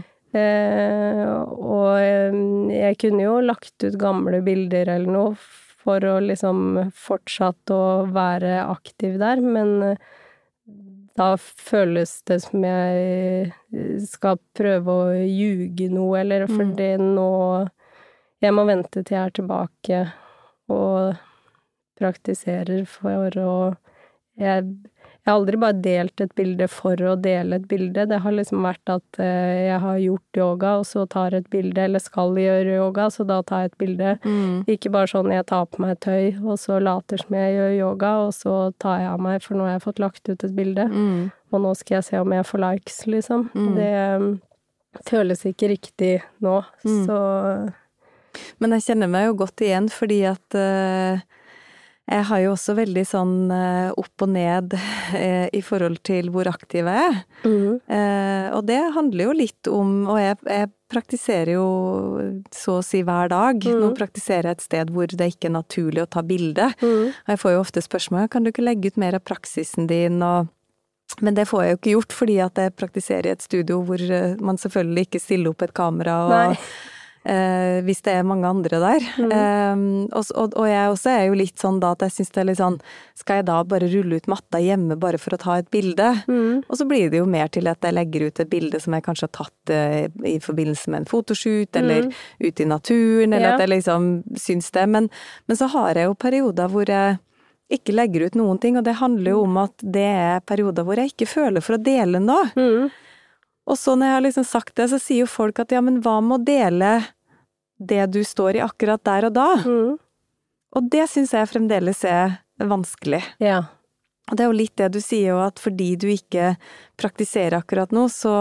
Og jeg kunne jo lagt ut gamle bilder eller noe for å liksom fortsatt å være aktiv der, men da føles det som jeg skal prøve å ljuge noe, eller fordi nå jeg må vente til jeg tilbake og praktiserer for å jeg har aldri bare delt et bilde for å dele et bilde. Det har liksom vært at jeg har gjort yoga, og så tar et bilde, eller skal gjøre yoga, så da tar jeg et bilde. Ikke bare sånn jeg tar på meg tøy, og så later som jeg gjør yoga, og så tar jeg av meg, for nå har jeg fått lagt ut et bilde. Og nå skal jeg se om jeg får likes, liksom. Det føles ikke riktig nå, så... Men jeg kjenner meg jo godt igjen, fordi at Jeg har jo også veldig sånn opp og ned i forhold til hvor aktiv jeg er. Og det handler jo litt om, og jeg praktiserer jo så å si hver dag. Nå praktiserer jeg et sted hvor det ikke er naturlig å ta bilde. Og jeg får jo ofte spørsmål, kan du ikke legge ut mer av praksisen din? Men det får jeg jo ikke gjort, fordi at jeg praktiserer i et studio hvor man selvfølgelig ikke stiller opp et kamera og hvis det er mange andre der. Og jeg også er jo litt sånn da at jeg synes det er litt sånn, skal jeg da bare rulle ut matta hjemme bare for å ta et bilde? Og så blir det jo mer til at jeg legger ut et bilde som jeg kanskje har tatt i forbindelse med en fotoshoot, eller ute i naturen, eller at jeg liksom syns det. Men så har jeg jo perioder hvor jeg ikke legger ut noen ting, og det handler jo om at det er perioder hvor jeg ikke føler for å dele noe. Og så når jeg har liksom sagt det, så sier jo folk at ja, men hva med å dele det du står i akkurat der og da? Og det synes jeg fremdeles er vanskelig. Ja. Og det er jo litt det du sier jo, at fordi du ikke praktiserer akkurat nå, så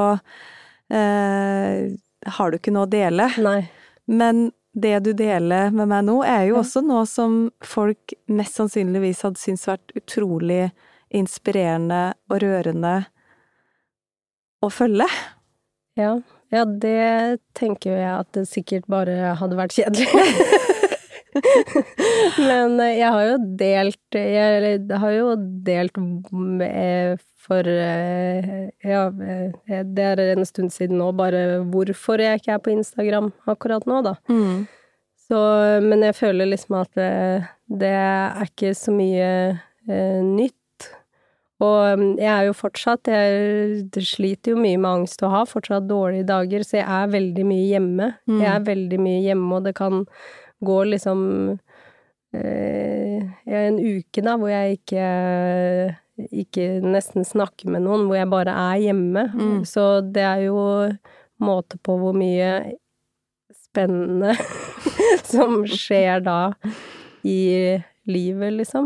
har du ikke noe å dele. Nei. Men det du deler med meg nå er jo også noe som folk mest sannsynligvis hadde syntes vært utrolig inspirerende og rørende å følge. Ja, det tenker jeg at det sikkert bare hadde vært kjedelig. Men jeg har jo delt det er en stund siden nå, bare hvorfor jeg ikke er på Instagram akkurat nå, da. Så, men jeg føler liksom at det er ikke så mye nytt. Og jeg er jo fortsatt, jeg sliter jo mye med angst og har fortsatt dårlige dager, så jeg er veldig mye hjemme. Jeg er veldig mye hjemme, og det kan gå liksom en uke da, hvor jeg ikke nesten snakker med noen, hvor jeg bare er hjemme. Så det er jo måte på hvor mye spennende som skjer da i livet, liksom.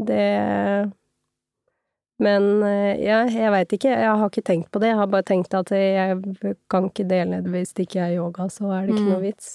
Men jeg vet ikke, jeg har ikke tenkt på det, jeg har bare tenkt at jeg kan ikke dele det hvis det ikke er yoga, så er det ikke noe vits.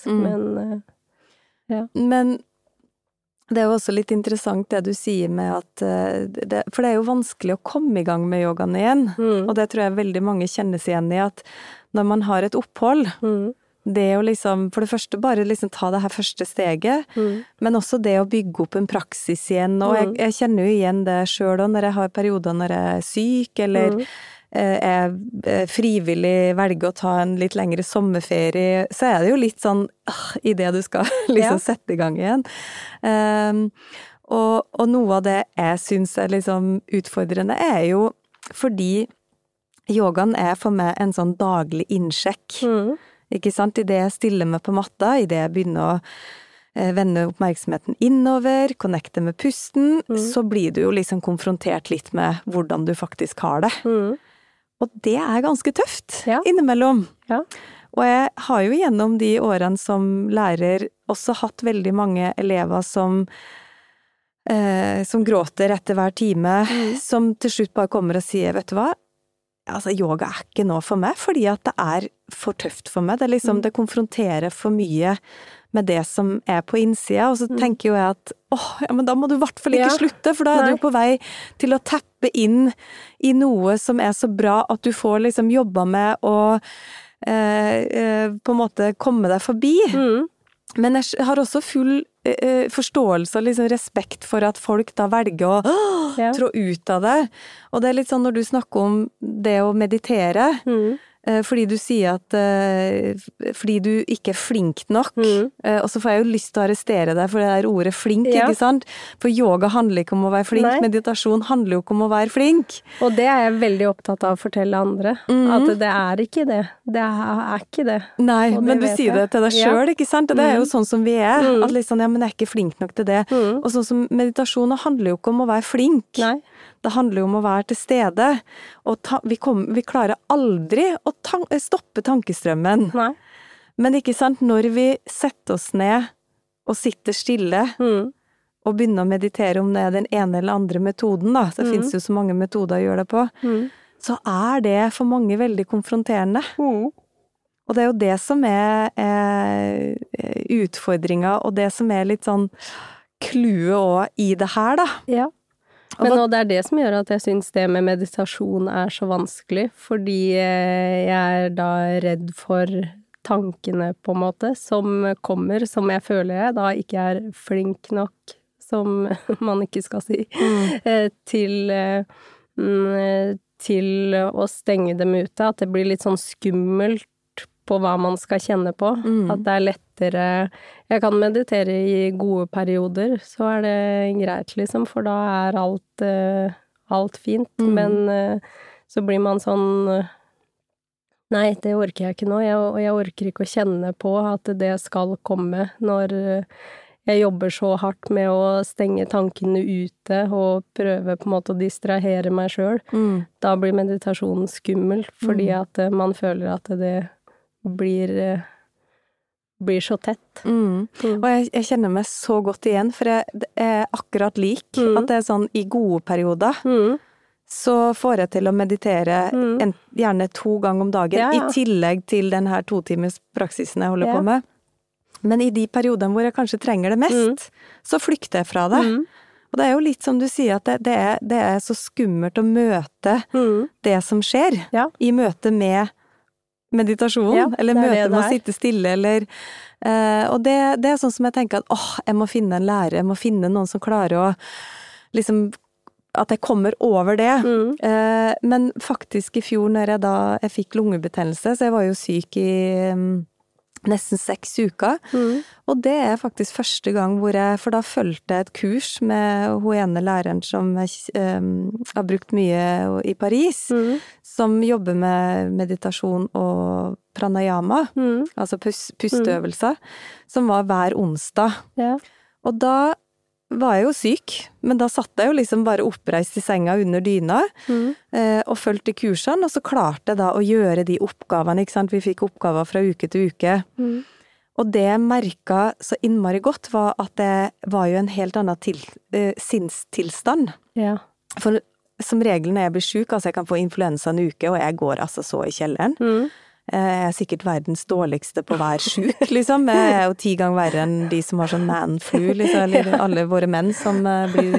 Men det er jo også litt interessant det du sier med at, for det er jo vanskelig å komme i gang med yogaen igjen, og det tror jeg veldig mange kjenner seg igjen i, at når man har et opphold, det å liksom, for det første bare liksom ta det her første steget, men også det å bygge opp en praksis igjen, og jeg kjenner jo igjen det selv også, når jeg har perioder når jeg er syk, eller jeg frivillig velger å ta en litt lengre sommerferie, så er det jo litt sånn, i det du skal liksom sette i gang igjen. Og noe av det jeg synes er liksom utfordrende er jo fordi yogaen er for meg en sånn daglig innsjekk. Ikke sant? I det jeg stiller meg på matta, i det jeg begynner å vende oppmerksomheten innover, connecte med pusten, så blir du jo liksom konfrontert litt med hvordan du faktisk har det. Og det er ganske tøft innimellom. Ja. Og jeg har jo gjennom de årene som lærer også hatt veldig mange elever som gråter etter hver time, som til slutt bare kommer og sier, vet du hva? Altså, yoga er ikke noe for meg, fordi at det er for tøft for meg. Det er liksom, det konfronterer for mye med det som er på innsida, og så tenker jo jeg at, men da må du i hvert fall ikke slutte, for da er du på vei til å tappe inn i noe som er så bra at du får liksom jobba med å på en måte komme deg forbi. Men jeg har også full forståelse og liksom respekt for at folk da velger å trå ut av det. Og det er litt sånn når du snakker om det å meditere, fordi du sier at fordi du ikke er flink nok, og så får jeg jo lyst til å arrestere deg for det der ordet flink, ikke sant? For yoga handler ikke om å være flink, meditasjon handler jo ikke om å være flink. Og det er jeg veldig opptatt av å fortelle andre, at det er ikke det. Det er ikke det. Nei, men du sier det til deg selv, ikke sant? Og det er jo sånn som vi er, at liksom, men jeg er ikke flink nok til det. Og sånn som meditasjon handler jo ikke om å være flink. Nei. Det handler jo om å være til stede, og vi klarer aldri å stoppe tankestrømmen. Nei. Men ikke sant, når vi setter oss ned og sitter stille, og begynner å meditere om det er den ene eller andre metoden, da, det finnes jo så mange metoder å gjøre det på, så er det for mange veldig konfronterende. Og det er jo det som er utfordringa, og det som er litt sånn clouet også i det her, da. Ja. Men og det er det som gjør at jeg synes det med meditasjon er så vanskelig, fordi jeg da redd for tankene på en måte, som kommer, som jeg føler jeg da ikke flink nok, som man ikke skal si, til å stenge dem ute, at det blir litt sånn skummelt på hva man skal kjenne på, at det lettere, jeg kan meditere i gode perioder, så det greit liksom, for da alt fint, men så blir man sånn, nei, det orker jeg ikke nå, og jeg orker ikke å kjenne på at det skal komme når jeg jobber så hardt med å stenge tankene ute og prøve på en måte å distrahere meg selv. Da blir meditasjonen skummel, fordi at man føler at det blir så tett. Og jeg kjenner meg så godt igjen, for det akkurat lik, at det sånn i gode perioder, så får jeg til å meditere gjerne 2 ganger om dagen, i tillegg til den her 2 timers praksisen jeg holder på med. Men i de periodene hvor jeg kanskje trenger det mest, så flykter jeg fra det. Og det jo litt som du sier, at det så skummelt å møte det som skjer, i møte med meditasjon, eller møte med å sitte stille, eller, og det sånn som jeg tenker at, jeg må finne en lærer, jeg må finne noen som klarer å, liksom, at jeg kommer over det. Men faktisk i fjor, når jeg fikk lungebetennelse, så jeg var jo syk i nesten 6 uker, og det faktisk første gang for da følte jeg et kurs med hun ene læreren som har brukt mye i Paris, som jobber med meditasjon og pranayama, altså pusteøvelser, som var hver onsdag. Og da var jeg jo syk, men da satt jeg jo liksom bare oppreist i senga under dyna, og følte kursene, og så klarte jeg da å gjøre de oppgavene, ikke sant? Vi fikk oppgaver fra uke til uke. Og det jeg merket så innmari godt var at det var jo en helt annen sinnstilstand. For som regel når jeg blir syk, altså jeg kan få influensa en uke, og jeg går altså så i kjelleren. Jeg sikkert verdens dårligste på hver syk, liksom. Jeg jo 10 ganger verre enn de som har sånn man-flu, liksom, eller alle våre menn som blir,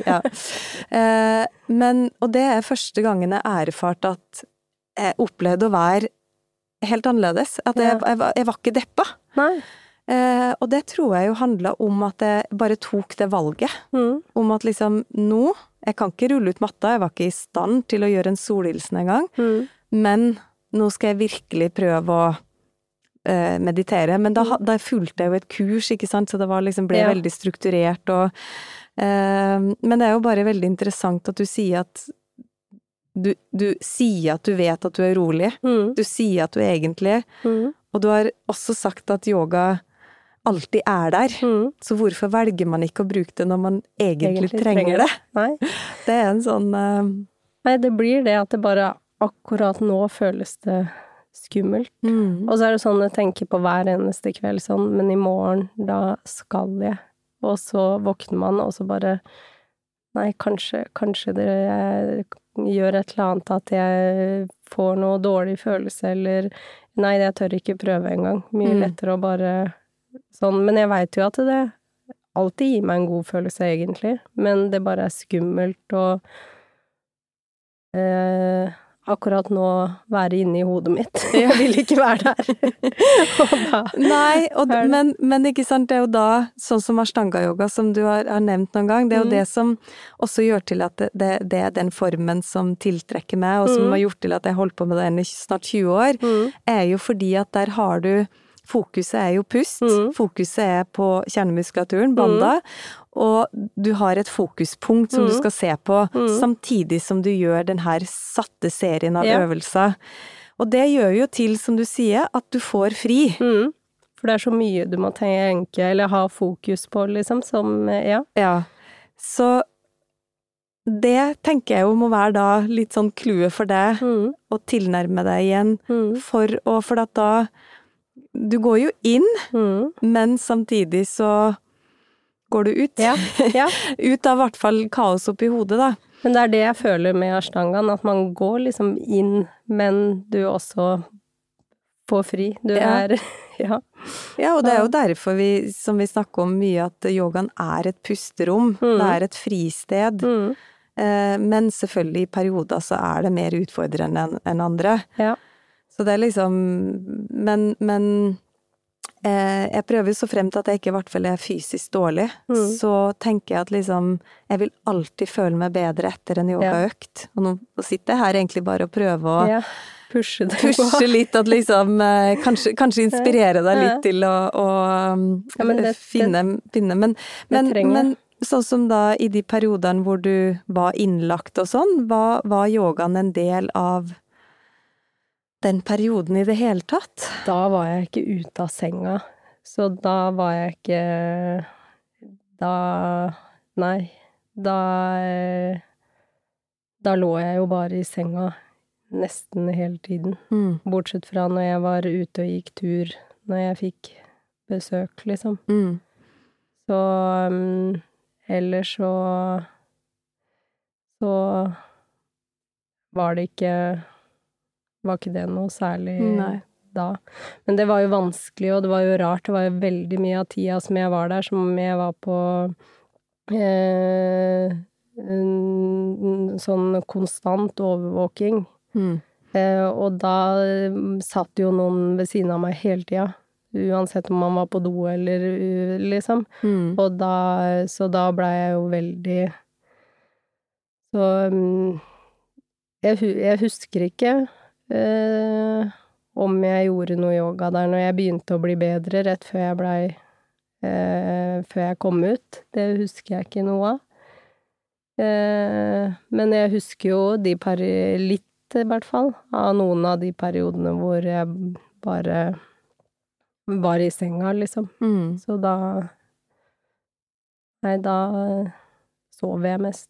Men, og det første gangen jeg erfart at jeg opplevde å være helt annerledes, at jeg var ikke deppa. Og det tror jeg jo handlet om at jeg bare tok det valget, om at liksom, nå, jeg kan ikke rulle ut matta, jeg var ikke i stand til å gjøre en solhilsen en gang, men nå skal jeg virkelig prøve å meditere, men da fulgte jeg jo et kurs, ikke sant, så det var liksom, ble veldig strukturert, men det jo bare veldig interessant at du sier at du sier at du vet at du urolig, du sier at du egentlig, og du har også sagt at yoga alltid der, så hvorfor velger man ikke å bruke det når man egentlig trenger det? Nei. Det en sånn... Nei, det blir det at det bare akkurat nå føles det skummelt. Og så det sånn jeg tenker på hver eneste kveld sånn, men i morgen, da skal jeg. Og så våkner man, og så bare, nei, kanskje det gjør et eller annet at jeg får noe dårlig følelse, eller nei, jeg tør ikke prøve engang. Mye lettere å bare sånn, men jeg vet jo at det alltid gir meg en god følelse egentlig, men det bare skummelt og akkurat nå være inne i hodet mitt. Jeg vil ikke være der. Nei, men ikke sant, det jo da, sånn som Ashtanga-yoga, som du har nevnt noen gang, det jo det som også gjør til at det den formen som tiltrekker meg, og som har gjort til at jeg holdt på med den i snart 20 år, jo fordi at der har du fokuset jo pust, fokuset på kjernemuskulaturen, bandha, og du har et fokuspunkt som du skal se på, samtidig som du gjør den her satte serien av øvelser. Og det gjør jo til, som du sier, at du får fri. For det så mye du må tenke, eller ha fokus på, liksom, som, Ja, så det tenker jeg jo må være da litt sånn clouet for deg, å tilnærme deg igjen, for at da du går jo inn, men samtidig så går du ut. Ut av hvert fall kaos oppi hodet, da. Men det det jeg føler med Ashtangaen, at man går liksom inn, men du også få fri. Du ja. Ja, og det jo derfor som vi snakker om mye, at yogaen et pusterom. Det et fristed. Men selvfølgelig i perioder så det mer utfordrende enn andre. Ja. Så det liksom, men jeg prøver så frem til at jeg ikke i hvert fall fysisk dårlig, så tenker jeg at liksom, jeg vil alltid føle meg bedre etter en yogaøkt. Og nå sitter jeg her egentlig bare og prøver å pushe litt, at liksom, kanskje inspirere deg litt til å finne, men sånn som da i de periodene hvor du var innlagt og sånn, var yogaen en del av den perioden i det hele tatt? Da var jeg ikke ute av senga, så da var jeg ikke da lå jeg jo bare i senga nesten hele tiden. Bortsett fra når jeg var ute og gikk tur, når jeg fikk besøk, liksom. Så ellers så var ikke det noe særlig da. Men det var jo vanskelig, og det var jo rart. Det var jo veldig mye av tida som jeg var der, som om jeg var på sånn konstant overvåking. Og da satt jo noen ved siden av meg hele tida, uansett om man var på do eller liksom. Og så da ble jeg jo veldig så jeg husker ikke om jeg gjorde noe yoga der når jeg begynte å bli bedre rett før jeg kom ut. Det husker jeg ikke noe av. Men jeg husker jo litt i hvert fall, av noen av de periodene hvor jeg bare var i senga, liksom. Så da sov jeg mest.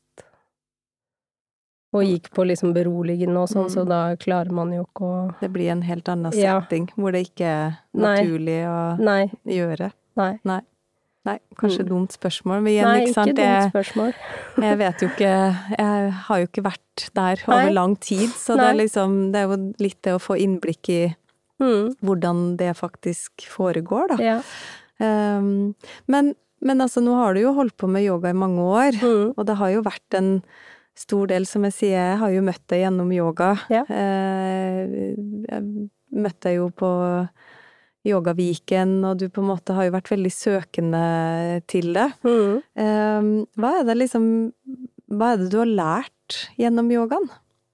Og gikk på liksom beroligende og sånn, så da klarer man jo ikke å Det blir en helt annen setting, hvor det ikke naturlig å gjøre. Nei, kanskje dumt spørsmål, men igjen, ikke sant? Ikke dumt spørsmål. Jeg vet jo ikke, jeg har jo ikke vært der over lang tid, så det liksom, det jo litt det å få innblikk i hvordan det faktisk foregår, da. Men altså, nå har du jo holdt på med yoga i mange år, og det har jo vært en stor del, som jeg sier, jeg har jo møtt deg gjennom yoga. Jeg møtte deg jo på Yogaviken, og du på en måte har jo vært veldig søkende til det. Hva det liksom, hva det du har lært gjennom yogaen?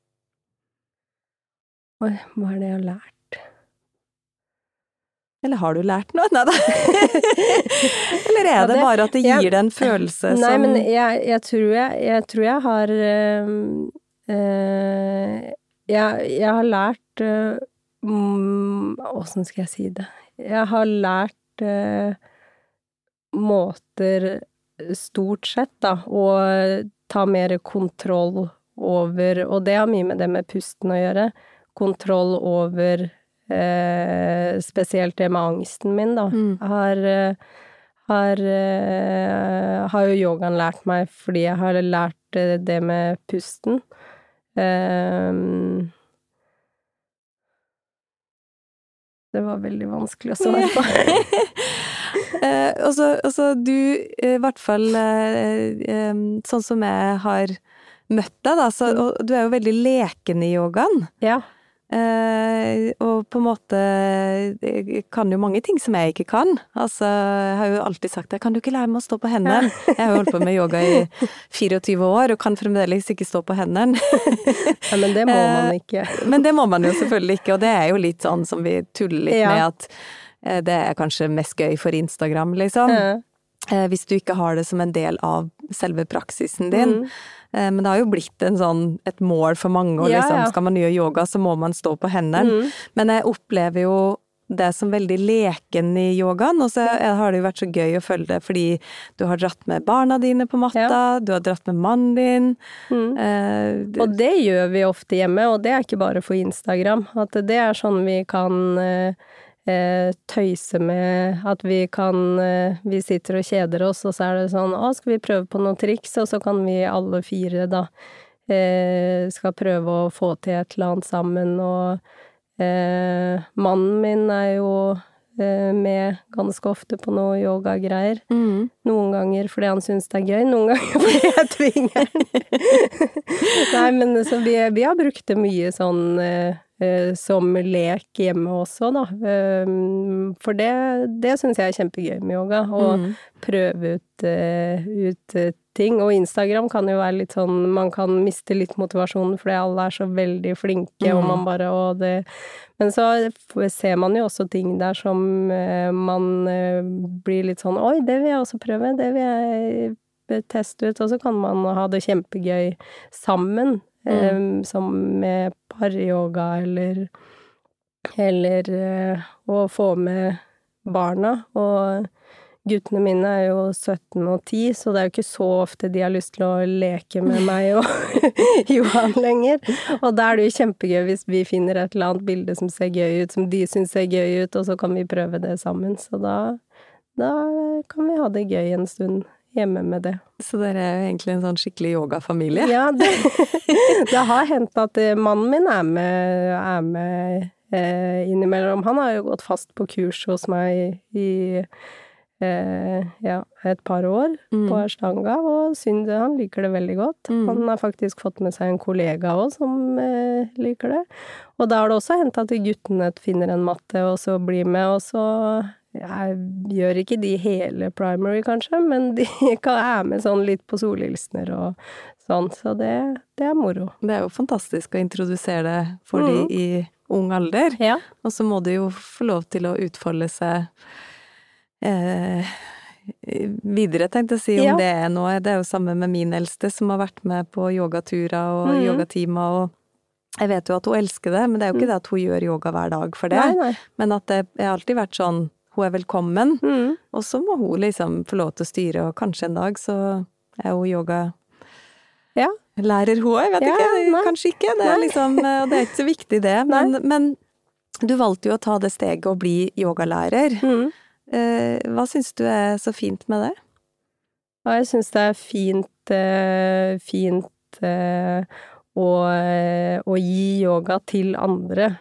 Oi, hva det jeg har lært? Eller har du lært noe? Nei da. Eller det bare at det gir deg en følelse som... Nei, men jeg tror jeg har jeg har lært hvordan skal jeg si det? Jeg har lært måter stort sett da, å ta mer kontroll over, og det har mye med det med pusten å gjøre, kontroll over spesielt det med angsten min da. Har jo yogaen lært meg, fordi jeg har lært det med pusten. Det var veldig vanskelig å svare på. Og så du, i hvert fall, sånn som jeg har møtt deg da, så, og du jo veldig leken i yogaen. Ja. Og på en måte jeg kan jo mange ting som jeg ikke kan. Altså, jeg har jo alltid sagt jeg kan jo ikke lære meg å stå på hendene. Jeg har jo holdt på med yoga i 24 år og kan fremdeles ikke stå på hendene. Ja, men det må man ikke. Men det må man jo selvfølgelig ikke, og det jo litt sånn som vi tuller litt med at det kanskje mest gøy for Instagram, liksom. Hvis du ikke har det som en del av selve praksisen din. Men det har jo blitt et mål for mange, og liksom, skal man gjøre yoga, så må man stå på hendene. Men jeg opplever jo det som veldig leken i yogaen, og så har det jo vært så gøy å følge det, fordi du har dratt med barna dine på matta, du har dratt med mannen din. Og det gjør vi ofte hjemme, og det ikke bare for Instagram. At det sånn vi kan tøyse med at vi sitter og kjeder oss, og så det sånn, skal vi prøve på noen triks, og så kan vi alle 4 da skal prøve å få til et eller annet sammen, og Mannen min jo med ganske ofte på noe yogagreier. Noen ganger fordi han synes det gøy, noen ganger fordi jeg tvinger. Nei, men så vi har brukt det mye sånn som lek hjemme også, da. For det synes jeg kjempegøy med yoga, å prøve ut ting. Og Instagram kan jo være litt sånn, man kan miste litt motivasjonen, fordi alle så veldig flinke, og man bare, men så ser man jo også ting der som man blir litt sånn, oi, det vil jeg også prøve, det vil jeg teste ut, og så kan man ha det kjempegøy sammen, som med paryoga, eller å få med barna, og guttene mine jo 17 og 10, så det jo ikke så ofte de har lyst til å leke med meg og Johan lenger, og da det jo kjempegøy hvis vi finner et eller annet bilde som ser gøy ut, som de synes ser gøy ut, og så kan vi prøve det sammen, så da kan vi ha det gøy en stund hjemme med det. Så dere jo egentlig en sånn skikkelig yogafamilie? Ja, det har hendt at mannen min med innimellom. Han har jo gått fast på kurs hos meg i et par år på Ashtanga, og synes han liker det veldig godt. Han har faktisk fått med seg en kollega også som liker det. Og da har det også hendt at guttene finner en matte, og så blir med, og så jeg gjør ikke de hele primary kanskje, men de kan med sånn litt på solhilsner og sånn, så det moro. Det jo fantastisk å introdusere det for de i ung alder, og så må du jo få lov til å utfolde seg videre, tenkte jeg å si, om det noe. Det jo samme med min eldste, som har vært med på yogaturer og yogatimer, og jeg vet jo at hun elsker det, men det jo ikke det at hun gjør yoga hver dag for det, men at det har alltid vært sånn, hun velkommen, og så må hun liksom få lov til å styre, og kanskje en dag så hun yoga lærer hun, jeg vet ikke, kanskje ikke, det liksom, og det ikke så viktig det, men du valgte jo å ta det steget å bli yogalærer. Hva synes du så fint med det? Ja, jeg synes det fint å gi yoga til andre,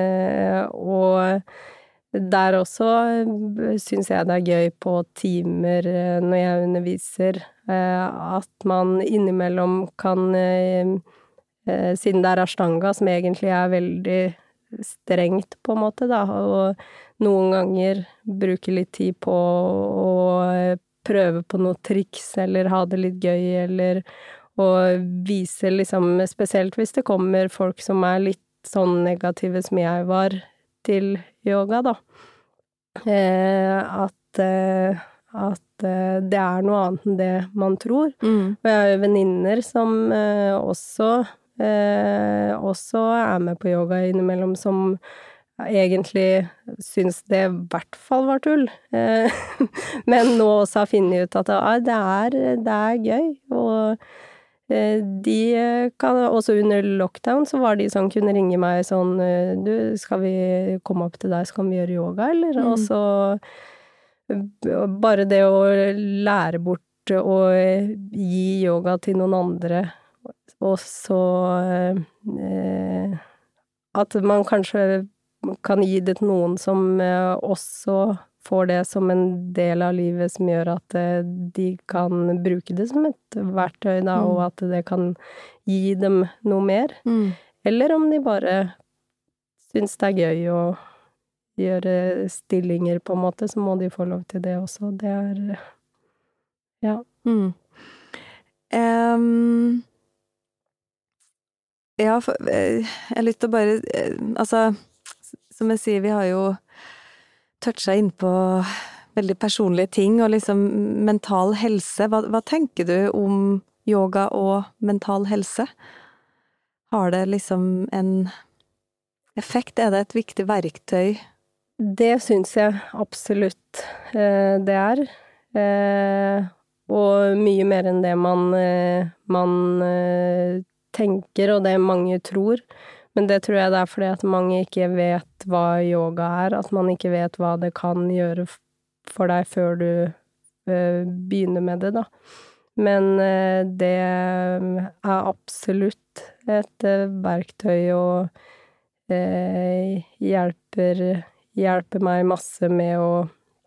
og der også synes jeg det gøy på timer når jeg underviser, at man innimellom kan, siden det Ashtanga, som egentlig veldig strengt på en måte da, og noen ganger bruke litt tid på å prøve på noe triks, eller ha det litt gøy, eller å vise liksom, spesielt hvis det kommer folk som litt sånn negative som jeg var til yoga da, at det noe annet enn det man tror. Og jeg har jo venninner som også med på yoga innimellom, som egentlig synes det i hvert fall var tull. Men nå også har funnet ut at det gøy, og de kan, også under lockdown så var de sånn, kunne ringe meg sånn, du, skal vi komme opp til deg, så kan vi gjøre yoga, eller? Og så bare det å lære bort og gi yoga til noen andre, og så at man kanskje kan gi det til noen som også får det som en del av livet, som gjør at de kan bruke det som et verktøy da, og at det kan gi dem noe mer. Eller om de bare synes det gøy å gjøre stillinger på en måte, så må de få lov til det også. Det ja. Ja, jeg har lyst til å bare, altså, som jeg sier, vi har jo toucha inn på veldig personlige ting, og liksom mental helse. Hva tenker du om yoga og mental helse? Har det liksom en effekt? Det et viktig verktøy? Det synes jeg absolutt det og mye mer enn det man tenker, og det mange tror. Men det tror jeg det fordi at mange ikke vet hva yoga at man ikke vet hva det kan gjøre for deg før du begynner med det, da. Men det absolutt et verktøy, og hjelper meg masse med å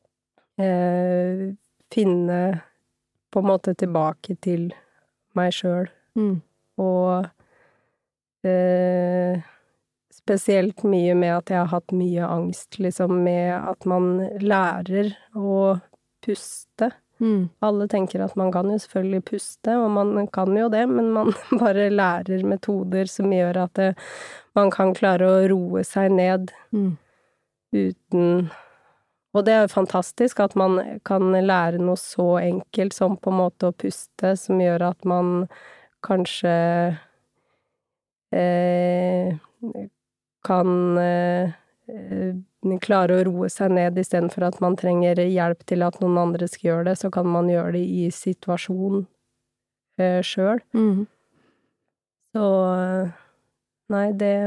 finne på en måte tilbake til meg selv. Og spesielt mye med at jeg har hatt mye angst, liksom med at man lærer å puste. Alle tenker at man kan jo selvfølgelig puste, og man kan jo det, men man bare lærer metoder som gjør at man kan klare å roe seg ned uten. Og det er jo fantastisk at man kan lære noe så enkelt som på en måte å puste, som gjør at man kanskje kan klare å roe seg ned i stedet for at man trenger hjelp til at noen andre skal gjøre det, så kan man gjøre det i situasjon selv. Så nei,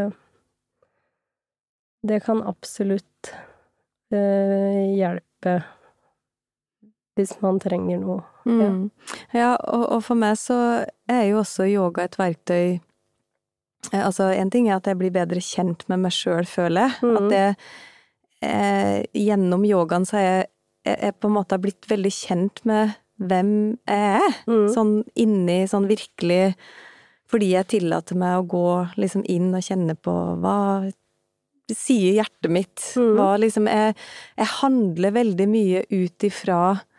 det kan absolutt hjelpe hvis man trenger noe. Ja, og for meg så er jo også yoga et verktøy. Altså, en ting er at jeg blir bedre kjent med meg selv, føler jeg. At det gjennom yogaen så er jeg på en måte blitt veldig kjent med hvem jeg er. Sånn inni, sånn virkelig, fordi jeg tillater meg å gå liksom inn og kjenne på hva sier hjertet mitt. Hva liksom jeg handler veldig mye ut ifra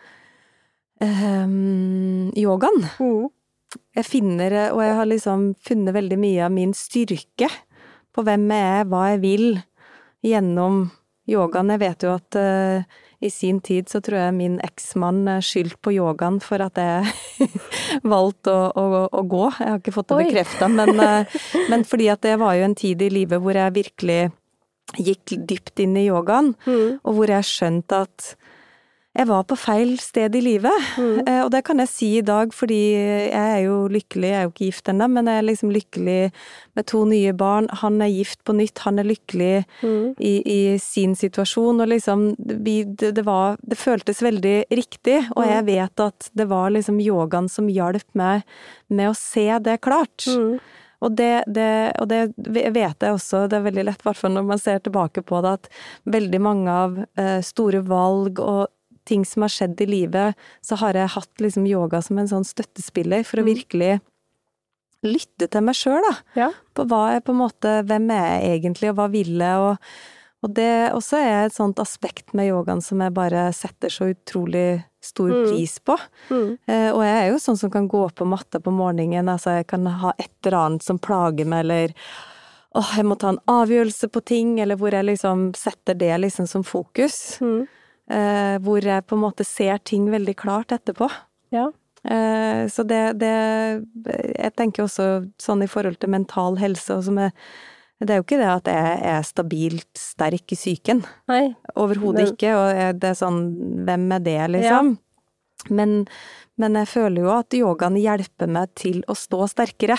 yogaen. Jeg finner, og jeg har liksom funnet veldig mye av min styrke på hvem jeg er, hva jeg vil, gjennom yogaen. Jeg vet jo at i sin tid så tror jeg min eksmann skyldte på yogaen for at jeg valgte å gå. Jeg har ikke fått det bekreftet, men fordi at det var jo en tid i livet hvor jeg virkelig gikk dypt inn i yogaen, og hvor jeg skjønte at jeg var på feil sted i livet, og det kan jeg si i dag, fordi jeg er jo lykkelig, jeg er jo ikke gift ennå, men jeg er liksom lykkelig med 2 nye barn, han er gift på nytt, han er lykkelig i sin situasjon, og liksom, det føltes veldig riktig, og jeg vet at det var liksom yogaen som hjalp meg med å se det klart. Og det vet jeg også, det er veldig lett, i hvert fall når man ser tilbake på det, at veldig mange av store valg og ting som har skjedd i livet, så har jeg hatt liksom yoga som en sånn støttespiller for å virkelig lytte til meg selv, da. Ja. På hva er på en måte, hvem er jeg egentlig, og hva vil jeg, og det også er et sånt aspekt med yogaen som jeg bare setter så utrolig stor pris på. Og jeg er jo sånn som kan gå på matta på morgenen, altså jeg kan ha et eller annet som plager meg, eller jeg må ta en avgjørelse på ting, eller hvor jeg liksom setter det liksom som fokus. Hvor jeg på en måte ser ting veldig klart etterpå. Ja. Så jeg tenker også sånn i forhold til mental helse, og det er jo ikke det at jeg er stabilt sterk i psyken. Nei. Overhodet ikke, og det er sånn, hvem er det liksom? Ja. Men jeg føler jo at yogaen hjelper meg til å stå sterkere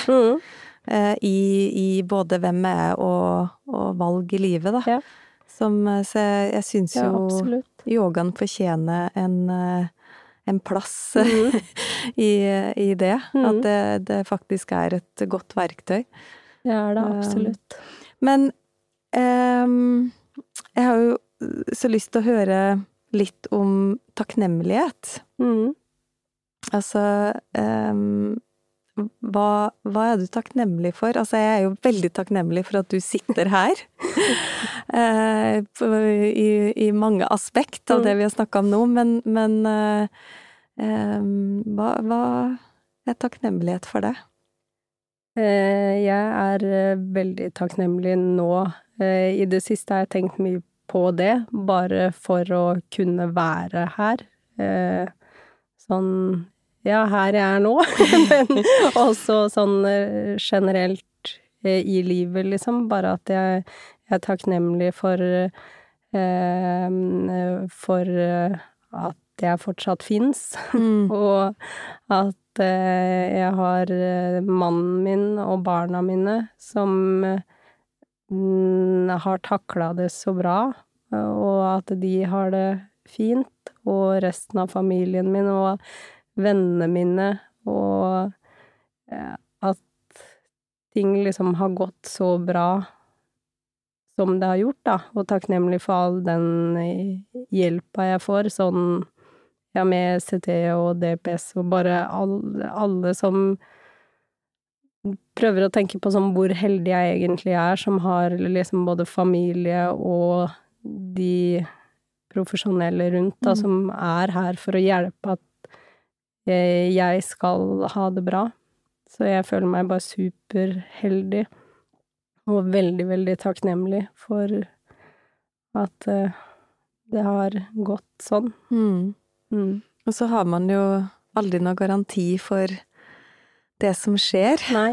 i både hvem jeg er og valg i livet, da. Ja. Så jeg synes jo yogaen fortjener en plass i det, at det faktisk er et godt verktøy. Det er det absolutt. Men jeg har jo så lyst til å høre litt om takknemlighet. Altså, hva er du takknemlig for? Altså, jeg er jo veldig takknemlig for at du sitter her i mange aspekt av det vi har snakket om nå, men hva er takknemlighet for deg? Jeg er veldig takknemlig nå. I det siste har jeg tenkt mye på det, bare for å kunne være her. Sånn, ja, her jeg er nå, men også sånn generelt i livet, liksom. Bare at jeg er takknemlig for at jeg fortsatt finnes, og at jeg har mannen min og barna mine som har taklet det så bra, og at de har det fint, og resten av familien min og vennene mine, og at ting liksom har gått så bra som det har gjort, da, og takknemlig for all den hjelpa jeg får, sånn, ja, med CT og DPS, og bare alle som prøver å tenke på sånn hvor heldig jeg egentlig som har liksom både familie og de profesjonelle rundt, da, som her for å hjelpe at jeg skal ha det bra. Så jeg føler meg bare superheldig. Og veldig, veldig takknemlig for at det har gått sånn. Og så har man jo aldri noe garanti for det som skjer. Nei.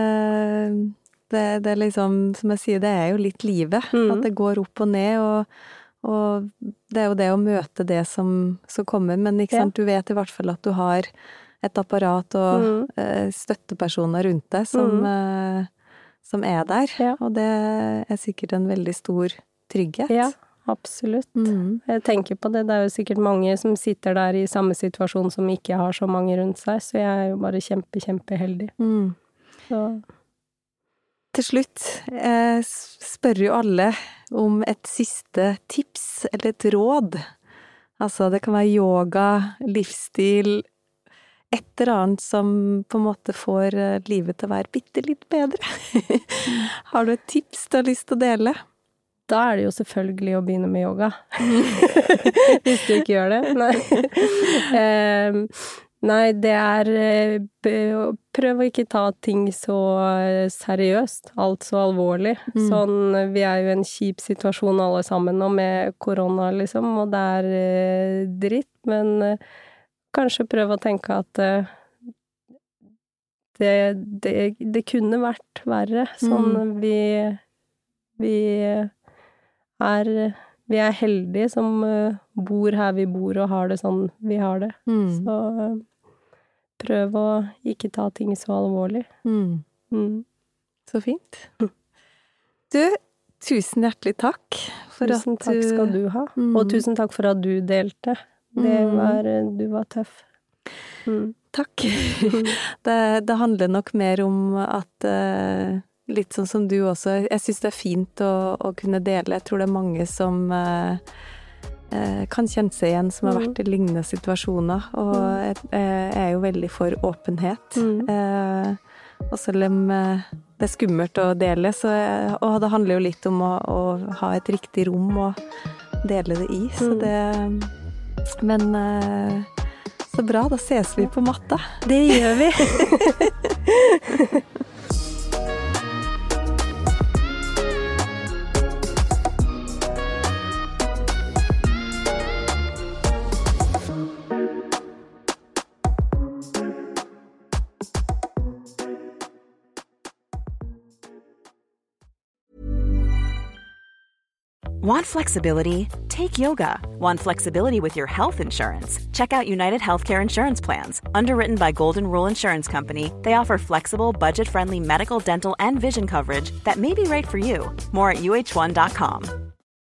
Det liksom, som jeg sier, det jo litt livet. At det går opp og ned, og det jo det å møte det som kommer. Men ikke sant, du vet i hvert fall at du har et apparat og støttepersoner rundt deg som der, og det sikkert en veldig stor trygghet. Ja, absolutt. Jeg tenker på det, det jo sikkert mange som sitter der i samme situasjon som ikke har så mange rundt seg, så jeg jo bare kjempeheldig. Så. Til slutt, jeg spør jo alle om et siste tips, eller et råd. Altså, det kan være yoga, livsstil, et eller annet som på en måte får livet til å være bitte litt bedre. Har du et tips du har lyst til å dele? Da det jo selvfølgelig å begynne med yoga. Hvis du ikke gjør det. Nei, det prøv å ikke ta ting så seriøst, alt så alvorlig. Sånn, vi jo i en kjip situasjon alle sammen nå med korona, liksom, og det dritt, men kanskje prøve å tenke at det kunne vært verre. Sånn, vi heldige som bor her vi bor og har det sånn vi har det. Så prøv å ikke ta ting så alvorlig. Så fint. Du, tusen hjertelig takk for tusen takk skal du ha. Og tusen takk for at du delte. Du var tøff. Takk. Det handler nok mer om at litt sånn som du også, jeg synes det fint å kunne dele. Jeg tror det mange som kan kjenne seg igjen, som har vært i lignende situasjoner, og jeg jo veldig for åpenhet. Og selv om det skummelt å dele, og det handler jo litt om å ha et riktig rom å dele det i, så men så bra, da ses vi på matta. Det gjør vi. Want flexibility? Take yoga. Want flexibility with your health insurance? Check out United Healthcare Insurance Plans. Underwritten by Golden Rule Insurance Company, they offer flexible, budget-friendly medical, dental, and vision coverage that may be right for you. More at UH1.com.